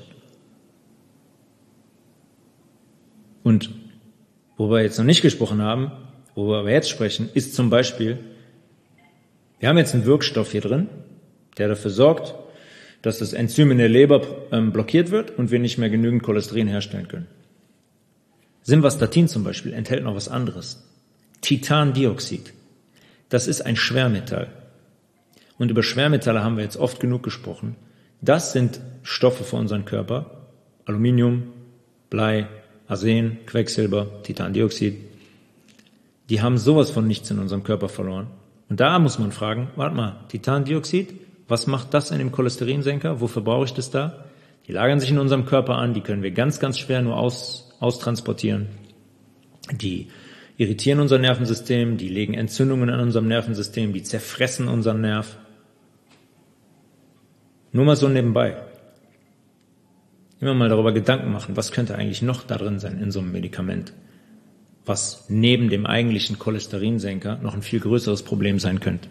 Und wo wir jetzt noch nicht gesprochen haben, wo wir aber jetzt sprechen, ist zum Beispiel, wir haben jetzt einen Wirkstoff hier drin, der dafür sorgt, dass das Enzym in der Leber ähm, blockiert wird und wir nicht mehr genügend Cholesterin herstellen können. Simvastatin zum Beispiel enthält noch was anderes. Titandioxid. Das ist ein Schwermetall. Und über Schwermetalle haben wir jetzt oft genug gesprochen. Das sind Stoffe für unseren Körper. Aluminium, Blei, Arsen, Quecksilber, Titandioxid. Die haben sowas von nichts in unserem Körper verloren. Und da muss man fragen, warte mal, Titandioxid, was macht das in dem Cholesterinsenker? Wofür brauche ich das da? Die lagern sich in unserem Körper an, die können wir ganz, ganz schwer nur aus austransportieren. Die irritieren unser Nervensystem, die legen Entzündungen an unserem Nervensystem, die zerfressen unseren Nerv. Nur mal so nebenbei. Immer mal darüber Gedanken machen, was könnte eigentlich noch da drin sein in so einem Medikament, was neben dem eigentlichen Cholesterinsenker noch ein viel größeres Problem sein könnte.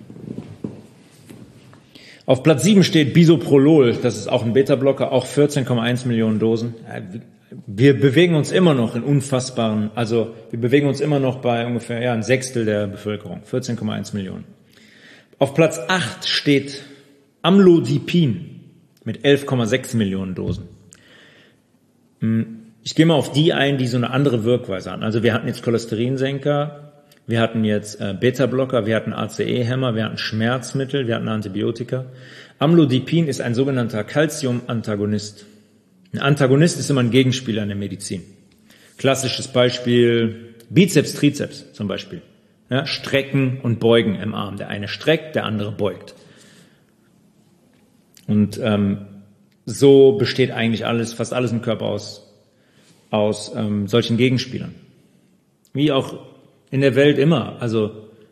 Auf Platz sieben steht Bisoprolol, das ist auch ein Beta-Blocker, auch vierzehn Komma eins Millionen Dosen. Wir bewegen uns immer noch in unfassbaren, also wir bewegen uns immer noch bei ungefähr ja, ein Sechstel der Bevölkerung, vierzehn Komma eins Millionen. Auf Platz acht steht Amlodipin mit elf Komma sechs Millionen Dosen. Ich gehe mal auf die ein, die so eine andere Wirkweise haben. Also wir hatten jetzt Cholesterinsenker, wir hatten jetzt äh, Beta-Blocker, wir hatten A C E-Hämmer, wir hatten Schmerzmittel, wir hatten Antibiotika. Amlodipin ist ein sogenannter Calcium-Antagonist. Ein Antagonist ist immer ein Gegenspieler in der Medizin. Klassisches Beispiel, Bizeps, Trizeps zum Beispiel. Ja, Strecken und Beugen im Arm. Der eine streckt, der andere beugt. Und ähm, so besteht eigentlich alles, fast alles im Körper aus, aus ähm, solchen Gegenspielern. Wie auch in der Welt immer, also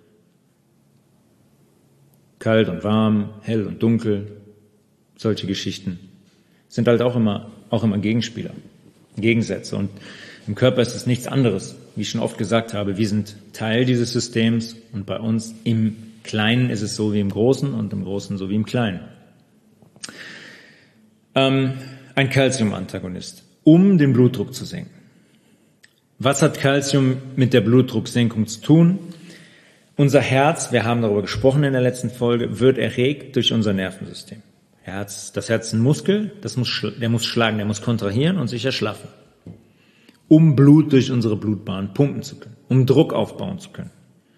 kalt und warm, hell und dunkel, solche Geschichten sind halt auch immer, auch immer Gegenspieler, Gegensätze. Und im Körper ist es nichts anderes. Wie ich schon oft gesagt habe, wir sind Teil dieses Systems und bei uns im Kleinen ist es so wie im Großen und im Großen so wie im Kleinen. Ähm, ein Calcium-Antagonist, um den Blutdruck zu senken. Was hat Calcium mit der Blutdrucksenkung zu tun? Unser Herz, wir haben darüber gesprochen in der letzten Folge, wird erregt durch unser Nervensystem. Herz, das Herz ist ein Muskel, das muss, der muss schlagen, der muss kontrahieren und sich erschlaffen, um Blut durch unsere Blutbahn pumpen zu können, um Druck aufbauen zu können.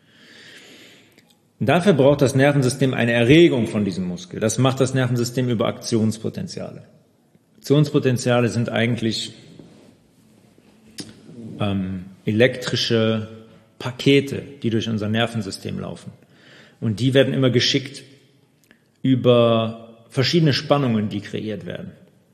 Und dafür braucht das Nervensystem eine Erregung von diesem Muskel. Das macht das Nervensystem über Aktionspotenziale. Aktionspotenziale sind eigentlich ähm, elektrische Pakete, die durch unser Nervensystem laufen. Und die werden immer geschickt über verschiedene Spannungen, die kreiert werden.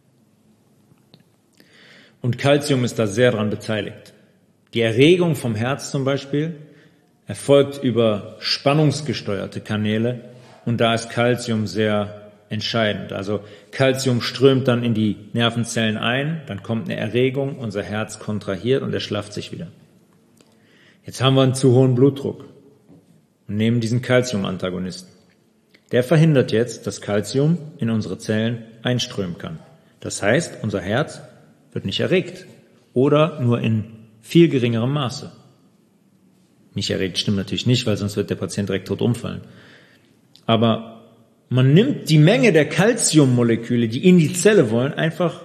Und Calcium ist da sehr dran beteiligt. Die Erregung vom Herz zum Beispiel erfolgt über spannungsgesteuerte Kanäle und da ist Calcium sehr entscheidend. Also Calcium strömt dann in die Nervenzellen ein, dann kommt eine Erregung, unser Herz kontrahiert und erschlafft sich wieder. Jetzt haben wir einen zu hohen Blutdruck und nehmen diesen Calcium-Antagonisten. Der verhindert jetzt, dass Calcium in unsere Zellen einströmen kann. Das heißt, unser Herz wird nicht erregt oder nur in viel geringerem Maße. Nicht erregt stimmt natürlich nicht, weil sonst wird der Patient direkt tot umfallen. Aber man nimmt die Menge der Calciummoleküle, die in die Zelle wollen, einfach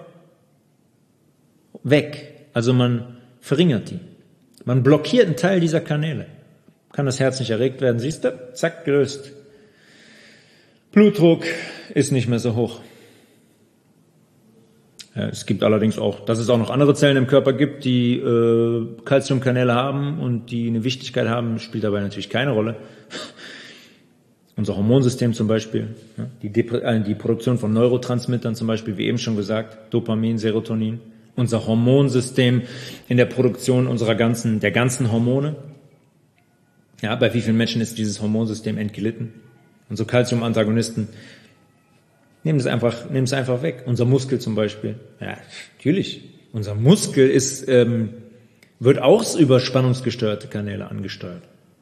weg. Also man verringert die. Man blockiert einen Teil dieser Kanäle. Kann das Herz nicht erregt werden, siehst du? Zack, gelöst. Blutdruck ist nicht mehr so hoch. Es gibt allerdings auch, dass es auch noch andere Zellen im Körper gibt, die äh, Calciumkanäle haben und die eine Wichtigkeit haben, spielt dabei natürlich keine Rolle. Unser Hormonsystem zum Beispiel, ja, die, äh, die Produktion von Neurotransmittern zum Beispiel, wie eben schon gesagt, Dopamin, Serotonin. Unser Hormonsystem in der Produktion unserer ganzen, der ganzen Hormone. Ja, bei wie vielen Menschen ist dieses Hormonsystem entglitten? Und so Calcium-Antagonisten nehmen es einfach, nehmen es einfach weg. Unser Muskel zum Beispiel. Ja, natürlich. Unser Muskel ist, ähm, wird auch über spannungsgesteuerte Kanäle angesteuert.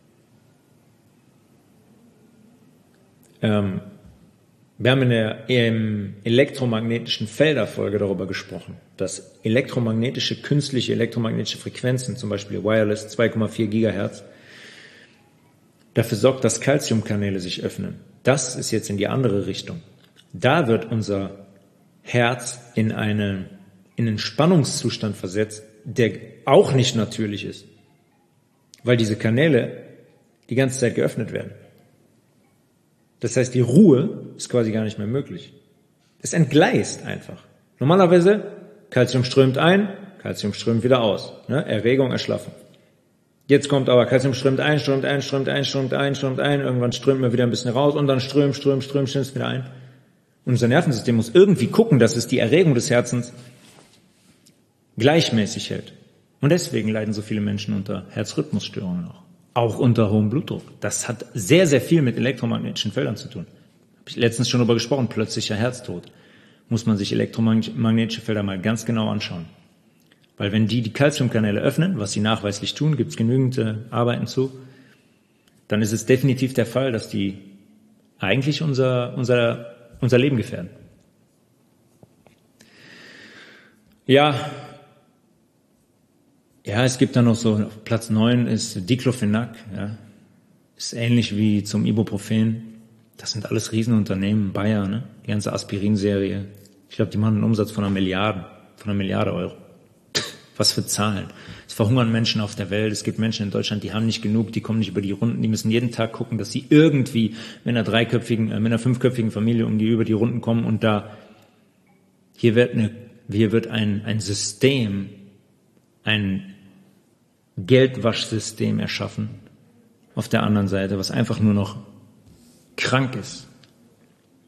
Ähm, wir haben in der im elektromagnetischen Felderfolge darüber gesprochen, dass elektromagnetische, künstliche elektromagnetische Frequenzen, zum Beispiel Wireless zwei Komma vier Gigahertz, dafür sorgt, dass Calciumkanäle sich öffnen. Das ist jetzt in die andere Richtung. Da wird unser Herz in, eine, in einen Spannungszustand versetzt, der auch nicht natürlich ist, weil diese Kanäle die ganze Zeit geöffnet werden. Das heißt, die Ruhe ist quasi gar nicht mehr möglich. Es entgleist einfach. Normalerweise, Calcium strömt ein, Calcium strömt wieder aus. Ne? Erregung, Erschlaffung. Jetzt kommt aber, Calcium strömt ein, strömt ein, strömt ein, strömt ein, strömt ein, irgendwann strömt man wieder ein bisschen raus und dann strömt, strömt, strömt, strömt es wieder ein. Und unser Nervensystem muss irgendwie gucken, dass es die Erregung des Herzens gleichmäßig hält. Und deswegen leiden so viele Menschen unter Herzrhythmusstörungen auch. Auch unter hohem Blutdruck. Das hat sehr, sehr viel mit elektromagnetischen Feldern zu tun. Habe ich letztens schon darüber gesprochen, plötzlicher Herztod. Muss man sich elektromagnetische Felder mal ganz genau anschauen. Weil wenn die die Calciumkanäle öffnen, was sie nachweislich tun, gibt es genügend äh, Arbeiten zu, dann ist es definitiv der Fall, dass die eigentlich unser, unser, unser Leben gefährden. Ja, ja, es gibt dann noch so, auf Platz neun ist Diclofenac, ja. Ist ähnlich wie zum Ibuprofen. Das sind alles Riesenunternehmen, Bayer, ne? Die ganze Aspirin-Serie. Ich glaube, die machen einen Umsatz von einer Milliarde, von einer Milliarde Euro. Was für Zahlen. Es verhungern Menschen auf der Welt. Es gibt Menschen in Deutschland, die haben nicht genug, die kommen nicht über die Runden. Die müssen jeden Tag gucken, dass sie irgendwie mit einer dreiköpfigen, äh, mit einer fünfköpfigen Familie um die über die Runden kommen. Und da, hier wird eine, hier wird ein, ein System, ein Geldwaschsystem erschaffen. Auf der anderen Seite, was einfach nur noch krank ist.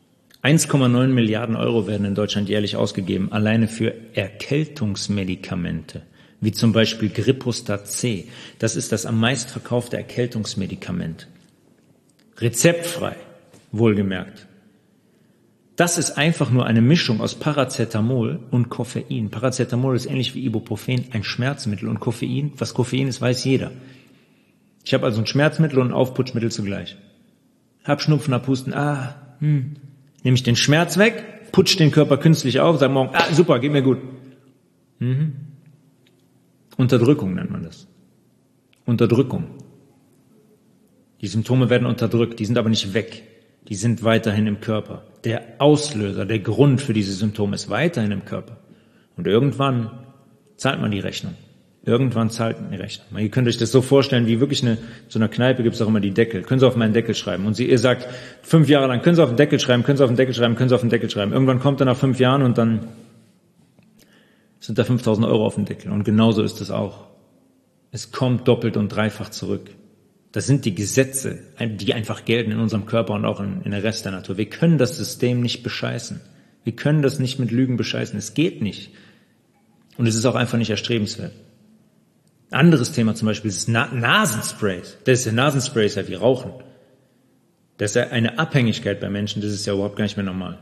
eins Komma neun Milliarden Euro werden in Deutschland jährlich ausgegeben, alleine für Erkältungsmedikamente, wie zum Beispiel Gripostat C. Das ist das am meist verkaufte Erkältungsmedikament. Rezeptfrei, wohlgemerkt. Das ist einfach nur eine Mischung aus Paracetamol und Koffein. Paracetamol ist ähnlich wie Ibuprofen ein Schmerzmittel und Koffein, was Koffein ist, weiß jeder. Ich habe also ein Schmerzmittel und ein Aufputschmittel zugleich. Hab Schnupfen, hab Husten, ah, hm. Nehme ich den Schmerz weg, putsch den Körper künstlich auf, sag morgen, ah, super, geht mir gut. Mhm. Unterdrückung nennt man das. Unterdrückung. Die Symptome werden unterdrückt, die sind aber nicht weg. Die sind weiterhin im Körper. Der Auslöser, der Grund für diese Symptome ist weiterhin im Körper. Und irgendwann zahlt man die Rechnung. Irgendwann zahlt man die Rechnung. Ihr könnt euch das so vorstellen, wie wirklich eine, zu einer Kneipe gibt es auch immer die Deckel. Können Sie auf meinen Deckel schreiben. Und Sie, ihr sagt, fünf Jahre lang, können Sie auf den Deckel schreiben, können Sie auf den Deckel schreiben, können Sie auf den Deckel schreiben. Irgendwann kommt er nach fünf Jahren und dann sind da fünftausend Euro auf dem Deckel. Und genauso ist es auch. Es kommt doppelt und dreifach zurück. Das sind die Gesetze, die einfach gelten in unserem Körper und auch in, in der Rest der Natur. Wir können das System nicht bescheißen. Wir können das nicht mit Lügen bescheißen. Es geht nicht. Und es ist auch einfach nicht erstrebenswert. Anderes Thema zum Beispiel ist Na- Nasensprays. Das ist ja Nasenspray ist ja wie Rauchen. Das ist ja eine Abhängigkeit bei Menschen, das ist ja überhaupt gar nicht mehr normal.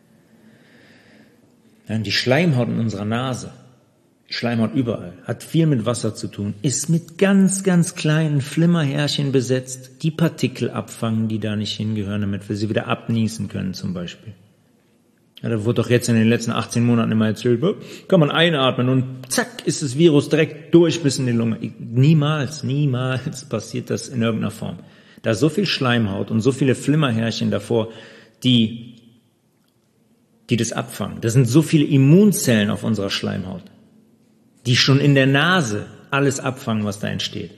Ja, die Schleimhaut in unserer Nase, die Schleimhaut überall, hat viel mit Wasser zu tun, ist mit ganz, ganz kleinen Flimmerhärchen besetzt, die Partikel abfangen, die da nicht hingehören, damit wir sie wieder abniesen können zum Beispiel. Ja, da wurde doch jetzt in den letzten achtzehn Monaten immer erzählt, kann man einatmen und zack ist das Virus direkt durch bis in die Lunge. Niemals, niemals passiert das in irgendeiner Form. Da ist so viel Schleimhaut und so viele Flimmerhärchen davor, die, die das abfangen. Da sind so viele Immunzellen auf unserer Schleimhaut, die schon in der Nase alles abfangen, was da entsteht.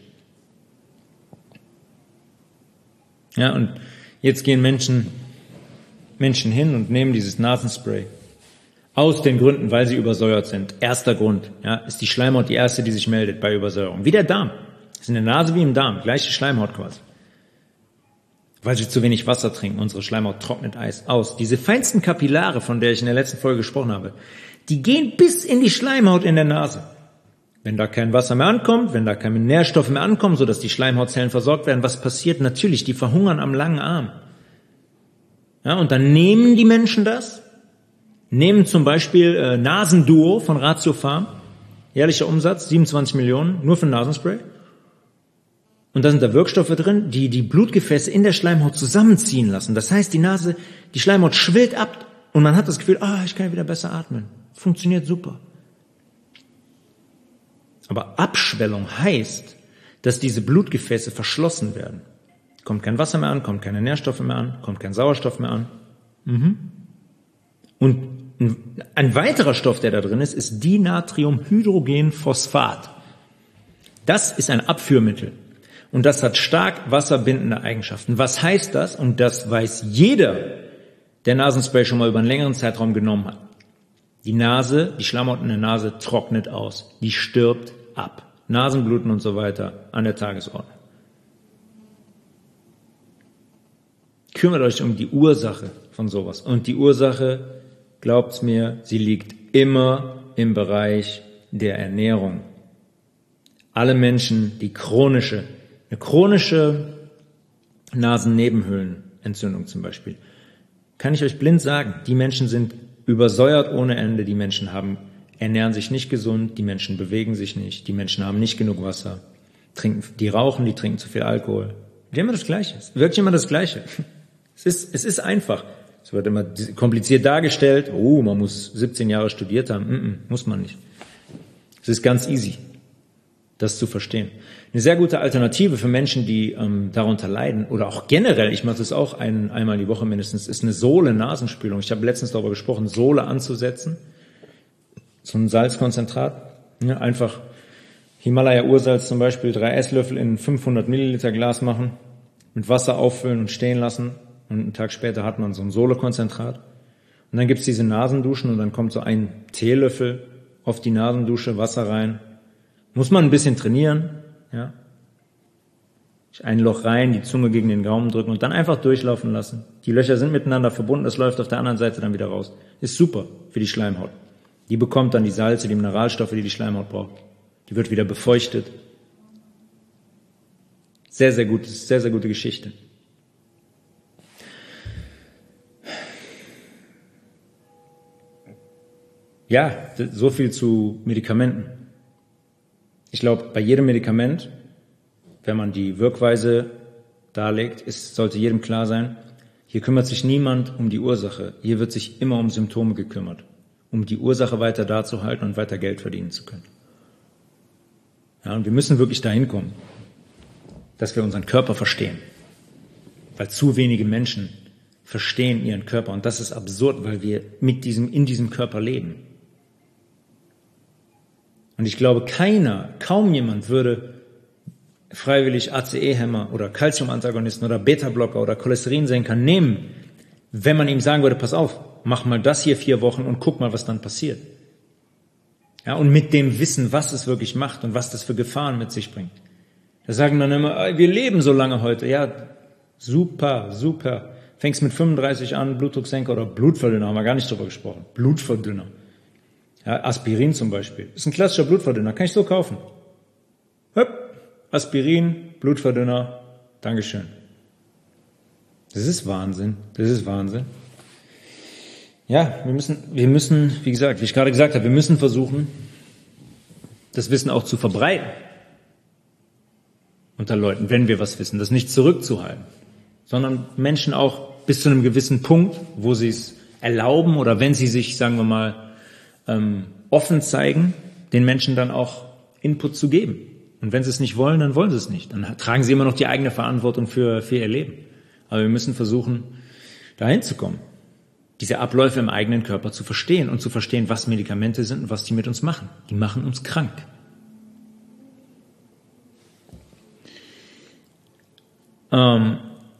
Ja, und jetzt gehen Menschen Menschen hin und nehmen dieses Nasenspray. Aus den Gründen, weil sie übersäuert sind. Erster Grund, ja, ist die Schleimhaut die erste, die sich meldet bei Übersäuerung. Wie der Darm. Das ist in der Nase wie im Darm. Gleiche Schleimhaut quasi. Weil sie zu wenig Wasser trinken. Unsere Schleimhaut trocknet Eis aus. Diese feinsten Kapillare, von der ich in der letzten Folge gesprochen habe, die gehen bis in die Schleimhaut in der Nase. Wenn da kein Wasser mehr ankommt, wenn da keine Nährstoffe mehr ankommen, sodass die Schleimhautzellen versorgt werden, was passiert? Natürlich, die verhungern am langen Arm. Ja, und dann nehmen die Menschen das, nehmen zum Beispiel äh, Nasenduo von Ratiopharm, jährlicher Umsatz, siebenundzwanzig Millionen, nur für Nasenspray. Und da sind da Wirkstoffe drin, die die Blutgefäße in der Schleimhaut zusammenziehen lassen. Das heißt, die Nase, die Schleimhaut schwillt ab und man hat das Gefühl, ah, ich kann wieder besser atmen. Funktioniert super. Aber Abschwellung heißt, dass diese Blutgefäße verschlossen werden. Kommt kein Wasser mehr an, kommt keine Nährstoffe mehr an, kommt kein Sauerstoff mehr an. Mhm. Und ein weiterer Stoff, der da drin ist, ist Dinatriumhydrogenphosphat. Das ist ein Abführmittel. Und das hat stark wasserbindende Eigenschaften. Was heißt das? Und das weiß jeder, der Nasenspray schon mal über einen längeren Zeitraum genommen hat. Die Nase, die Schleimhaut in der Nase trocknet aus. Die stirbt ab. Nasenbluten und so weiter an der Tagesordnung. Kümmert euch um die Ursache von sowas. Und die Ursache, glaubt's mir, sie liegt immer im Bereich der Ernährung. Alle Menschen, die chronische, eine chronische Nasennebenhöhlenentzündung zum Beispiel, kann ich euch blind sagen, die Menschen sind übersäuert ohne Ende, die Menschen haben, ernähren sich nicht gesund, die Menschen bewegen sich nicht, die Menschen haben nicht genug Wasser, trinken, die rauchen, die trinken zu viel Alkohol. Die haben immer das Gleiche. Es ist wirklich immer das Gleiche. Es ist, es ist einfach. Es wird immer kompliziert dargestellt. Oh, man muss siebzehn Jahre studiert haben. Mm-mm, muss man nicht. Es ist ganz easy, das zu verstehen. Eine sehr gute Alternative für Menschen, die ähm, darunter leiden oder auch generell, ich mache das auch ein, einmal die Woche mindestens, ist eine Sohle-Nasenspülung. Ich habe letztens darüber gesprochen, Sohle anzusetzen. So ein Salzkonzentrat. Ja, einfach Himalaya-Ursalz zum Beispiel, drei Esslöffel in fünfhundert Milliliter Glas machen, mit Wasser auffüllen und stehen lassen. Und einen Tag später hat man so ein Sohle-Konzentrat. Und dann gibt's diese Nasenduschen und dann kommt so ein Teelöffel auf die Nasendusche Wasser rein. Muss man ein bisschen trainieren, ja. Ein Loch rein, die Zunge gegen den Gaumen drücken und dann einfach durchlaufen lassen. Die Löcher sind miteinander verbunden, das läuft auf der anderen Seite dann wieder raus. Ist super für die Schleimhaut. Die bekommt dann die Salze, die Mineralstoffe, die die Schleimhaut braucht. Die wird wieder befeuchtet. Sehr, sehr gut, sehr, sehr gute Geschichte. Ja, so viel zu Medikamenten. Ich glaube, bei jedem Medikament, wenn man die Wirkweise darlegt, ist, sollte jedem klar sein, hier kümmert sich niemand um die Ursache. Hier wird sich immer um Symptome gekümmert, um die Ursache weiter darzuhalten und weiter Geld verdienen zu können. Ja, und wir müssen wirklich dahin kommen, dass wir unseren Körper verstehen. Weil zu wenige Menschen verstehen ihren Körper. Und das ist absurd, weil wir mit diesem, in diesem Körper leben. Und ich glaube, keiner, kaum jemand würde freiwillig A C E-Hämmer oder Calcium-Antagonisten oder Beta-Blocker oder Cholesterinsenker nehmen, wenn man ihm sagen würde, pass auf, mach mal das hier vier Wochen und guck mal, was dann passiert. Ja, und mit dem Wissen, was es wirklich macht und was das für Gefahren mit sich bringt. Da sagen dann immer, wir leben so lange heute. Ja, super, super. Fängst mit fünfunddreißig an, Blutdrucksenker oder Blutverdünner, haben wir gar nicht drüber gesprochen. Blutverdünner. Ja, Aspirin zum Beispiel. Ist ein klassischer Blutverdünner, kann ich so kaufen. Höpp, Aspirin, Blutverdünner, Dankeschön. Das ist Wahnsinn, das ist Wahnsinn. Ja, wir müssen, wir müssen, wie gesagt, wie ich gerade gesagt habe, wir müssen versuchen, das Wissen auch zu verbreiten unter Leuten, wenn wir was wissen, das nicht zurückzuhalten, sondern Menschen auch bis zu einem gewissen Punkt, wo sie es erlauben oder wenn sie sich, sagen wir mal, ähm, offen zeigen, den Menschen dann auch Input zu geben. Und wenn sie es nicht wollen, dann wollen sie es nicht. Dann tragen sie immer noch die eigene Verantwortung für, für ihr Leben. Aber wir müssen versuchen, dahin zu kommen, diese Abläufe im eigenen Körper zu verstehen und zu verstehen, was Medikamente sind und was die mit uns machen. Die machen uns krank. Ähm,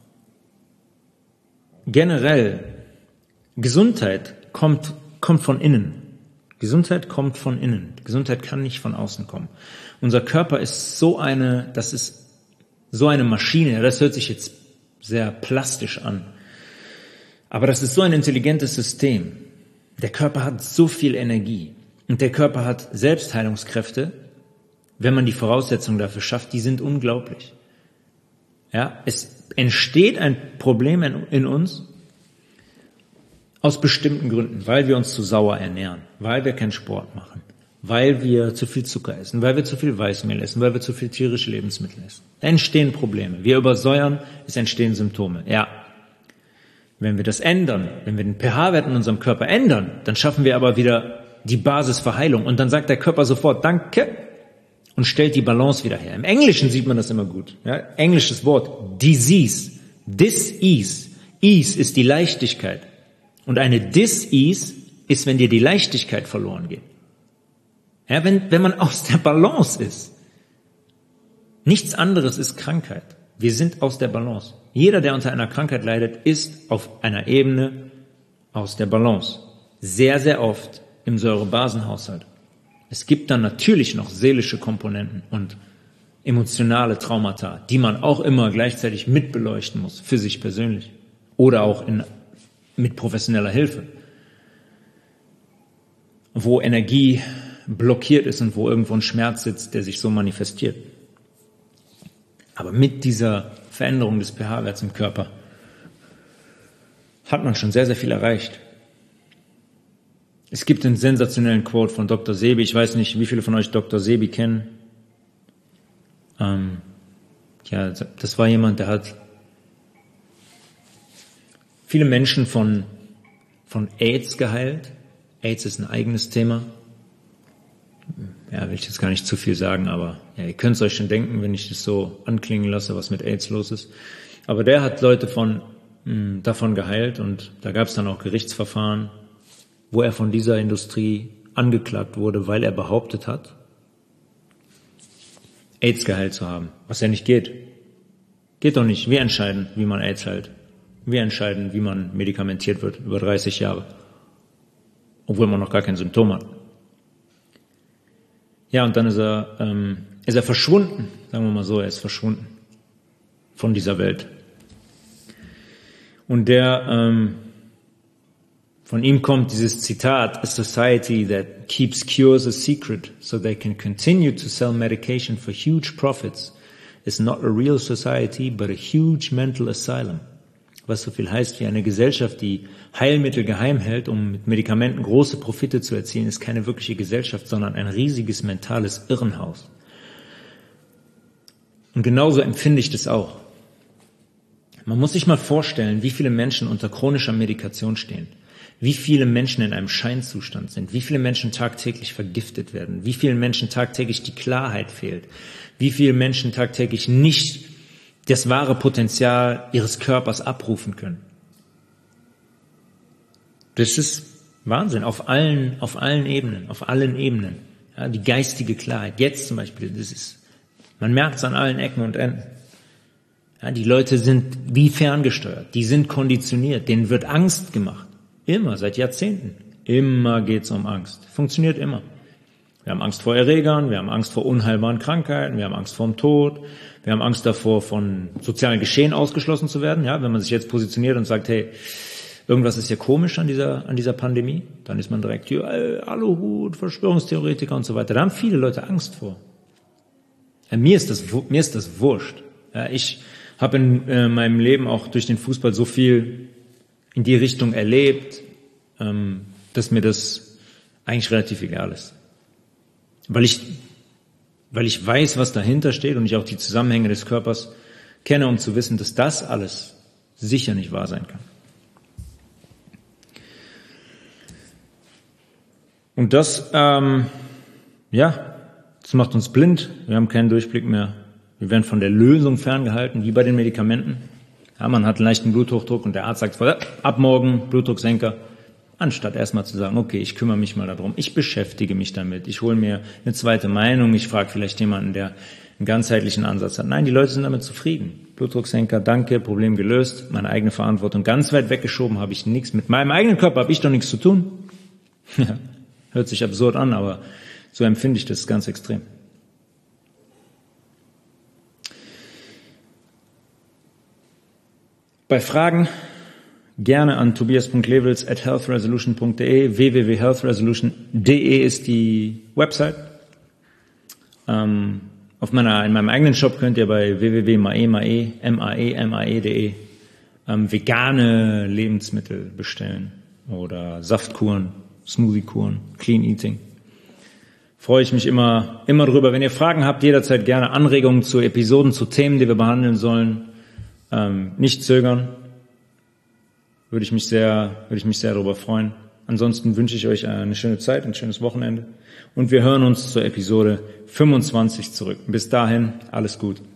generell, Gesundheit kommt, kommt von innen. Gesundheit kommt von innen. Gesundheit kann nicht von außen kommen. Unser Körper ist so eine, das ist so eine Maschine. Das hört sich jetzt sehr plastisch an. Aber das ist so ein intelligentes System. Der Körper hat so viel Energie. Und der Körper hat Selbstheilungskräfte, wenn man die Voraussetzungen dafür schafft, die sind unglaublich. Ja, es entsteht ein Problem in, in uns, aus bestimmten Gründen, weil wir uns zu sauer ernähren, weil wir keinen Sport machen, weil wir zu viel Zucker essen, weil wir zu viel Weißmehl essen, weil wir zu viel tierische Lebensmittel essen. Da entstehen Probleme. Wir übersäuern, es entstehen Symptome. Ja, wenn wir das ändern, wenn wir den pH-Wert in unserem Körper ändern, dann schaffen wir aber wieder die Basis für Heilung. Und dann sagt der Körper sofort Danke und stellt die Balance wieder her. Im Englischen sieht man das immer gut. Ja, englisches Wort, disease, dis-ease. Ease ist die Leichtigkeit. Und eine Dis-Ease ist, wenn dir die Leichtigkeit verloren geht. Ja, wenn, wenn man aus der Balance ist. Nichts anderes ist Krankheit. Wir sind aus der Balance. Jeder, der unter einer Krankheit leidet, ist auf einer Ebene aus der Balance. Sehr, sehr oft im Säurebasenhaushalt. Es gibt dann natürlich noch seelische Komponenten und emotionale Traumata, die man auch immer gleichzeitig mitbeleuchten muss, für sich persönlich. Oder auch in mit professioneller Hilfe, wo Energie blockiert ist und wo irgendwo ein Schmerz sitzt, der sich so manifestiert. Aber mit dieser Veränderung des pH-Werts im Körper hat man schon sehr, sehr viel erreicht. Es gibt einen sensationellen Quote von Doktor Sebi. Ich weiß nicht, wie viele von euch Doktor Sebi kennen. Ähm, ja, das war jemand, der hat viele Menschen von, von AIDS geheilt. AIDS ist ein eigenes Thema. Ja, will ich jetzt gar nicht zu viel sagen, aber ja, ihr könnt es euch schon denken, wenn ich das so anklingen lasse, was mit AIDS los ist. Aber der hat Leute von, mh, davon geheilt und da gab es dann auch Gerichtsverfahren, wo er von dieser Industrie angeklagt wurde, weil er behauptet hat, AIDS geheilt zu haben, was ja nicht geht. Geht doch nicht. Wir entscheiden, wie man AIDS heilt. Wir entscheiden, wie man medikamentiert wird über dreißig Jahre, obwohl man noch gar kein Symptom hat. Ja, und dann ist er, ähm, ist er verschwunden, sagen wir mal so, er ist verschwunden von dieser Welt. Und der, ähm, von ihm kommt dieses Zitat: A society that keeps cures a secret so they can continue to sell medication for huge profits is not a real society, but a huge mental asylum. Was so viel heißt wie eine Gesellschaft, die Heilmittel geheim hält, um mit Medikamenten große Profite zu erzielen, ist keine wirkliche Gesellschaft, sondern ein riesiges mentales Irrenhaus. Und genauso empfinde ich das auch. Man muss sich mal vorstellen, wie viele Menschen unter chronischer Medikation stehen, wie viele Menschen in einem Scheinzustand sind, wie viele Menschen tagtäglich vergiftet werden, wie vielen Menschen tagtäglich die Klarheit fehlt, wie viele Menschen tagtäglich nicht das wahre Potenzial ihres Körpers abrufen können. Das ist Wahnsinn, auf allen, auf allen Ebenen, auf allen Ebenen. Ja, die geistige Klarheit, jetzt zum Beispiel, das ist, man merkt es an allen Ecken und Enden. Ja, die Leute sind wie ferngesteuert, die sind konditioniert, denen wird Angst gemacht. Immer, seit Jahrzehnten. Immer geht's um Angst. Funktioniert immer. Wir haben Angst vor Erregern, wir haben Angst vor unheilbaren Krankheiten, wir haben Angst vor dem Tod, wir haben Angst davor, von sozialen Geschehen ausgeschlossen zu werden. Ja, wenn man sich jetzt positioniert und sagt, hey, irgendwas ist ja komisch an dieser, an dieser Pandemie, dann ist man direkt hier, ey, Aluhut, Verschwörungstheoretiker und so weiter. Da haben viele Leute Angst vor. Ja, mir ist das, mir ist das wurscht. Ja, ich habe in äh, meinem Leben auch durch den Fußball so viel in die Richtung erlebt, ähm, dass mir das eigentlich relativ egal ist. Weil ich, weil ich weiß, was dahinter steht und ich auch die Zusammenhänge des Körpers kenne, um zu wissen, dass das alles sicher nicht wahr sein kann. Und das, ähm, ja, das macht uns blind. Wir haben keinen Durchblick mehr. Wir werden von der Lösung ferngehalten, wie bei den Medikamenten. Ja, man hat einen leichten Bluthochdruck und der Arzt sagt, ab morgen Blutdrucksenker. Anstatt erstmal zu sagen, okay, ich kümmere mich mal darum, ich beschäftige mich damit, ich hole mir eine zweite Meinung, ich frage vielleicht jemanden, der einen ganzheitlichen Ansatz hat. Nein, die Leute sind damit zufrieden. Blutdrucksenker, danke, Problem gelöst, meine eigene Verantwortung ganz weit weggeschoben, habe ich nichts, mit meinem eigenen Körper habe ich doch nichts zu tun. Ja, hört sich absurd an, aber so empfinde ich das ganz extrem. Bei Fragen gerne an tobias punkt levels at healthresolution punkt de. w w w punkt healthresolution punkt de ist die Website. Ähm, auf meiner, in meinem eigenen Shop könnt ihr bei w w w punkt mae punkt de ähm, vegane Lebensmittel bestellen oder Saftkuren, Smoothiekuren, Clean Eating. Freue ich mich immer, immer drüber. Wenn ihr Fragen habt, jederzeit gerne Anregungen zu Episoden, zu Themen, die wir behandeln sollen. Ähm, nicht zögern. Würde ich mich sehr, würde ich mich sehr darüber freuen. Ansonsten wünsche ich euch eine schöne Zeit, ein schönes Wochenende. Und wir hören uns zur Episode fünfundzwanzig zurück. Bis dahin, alles gut.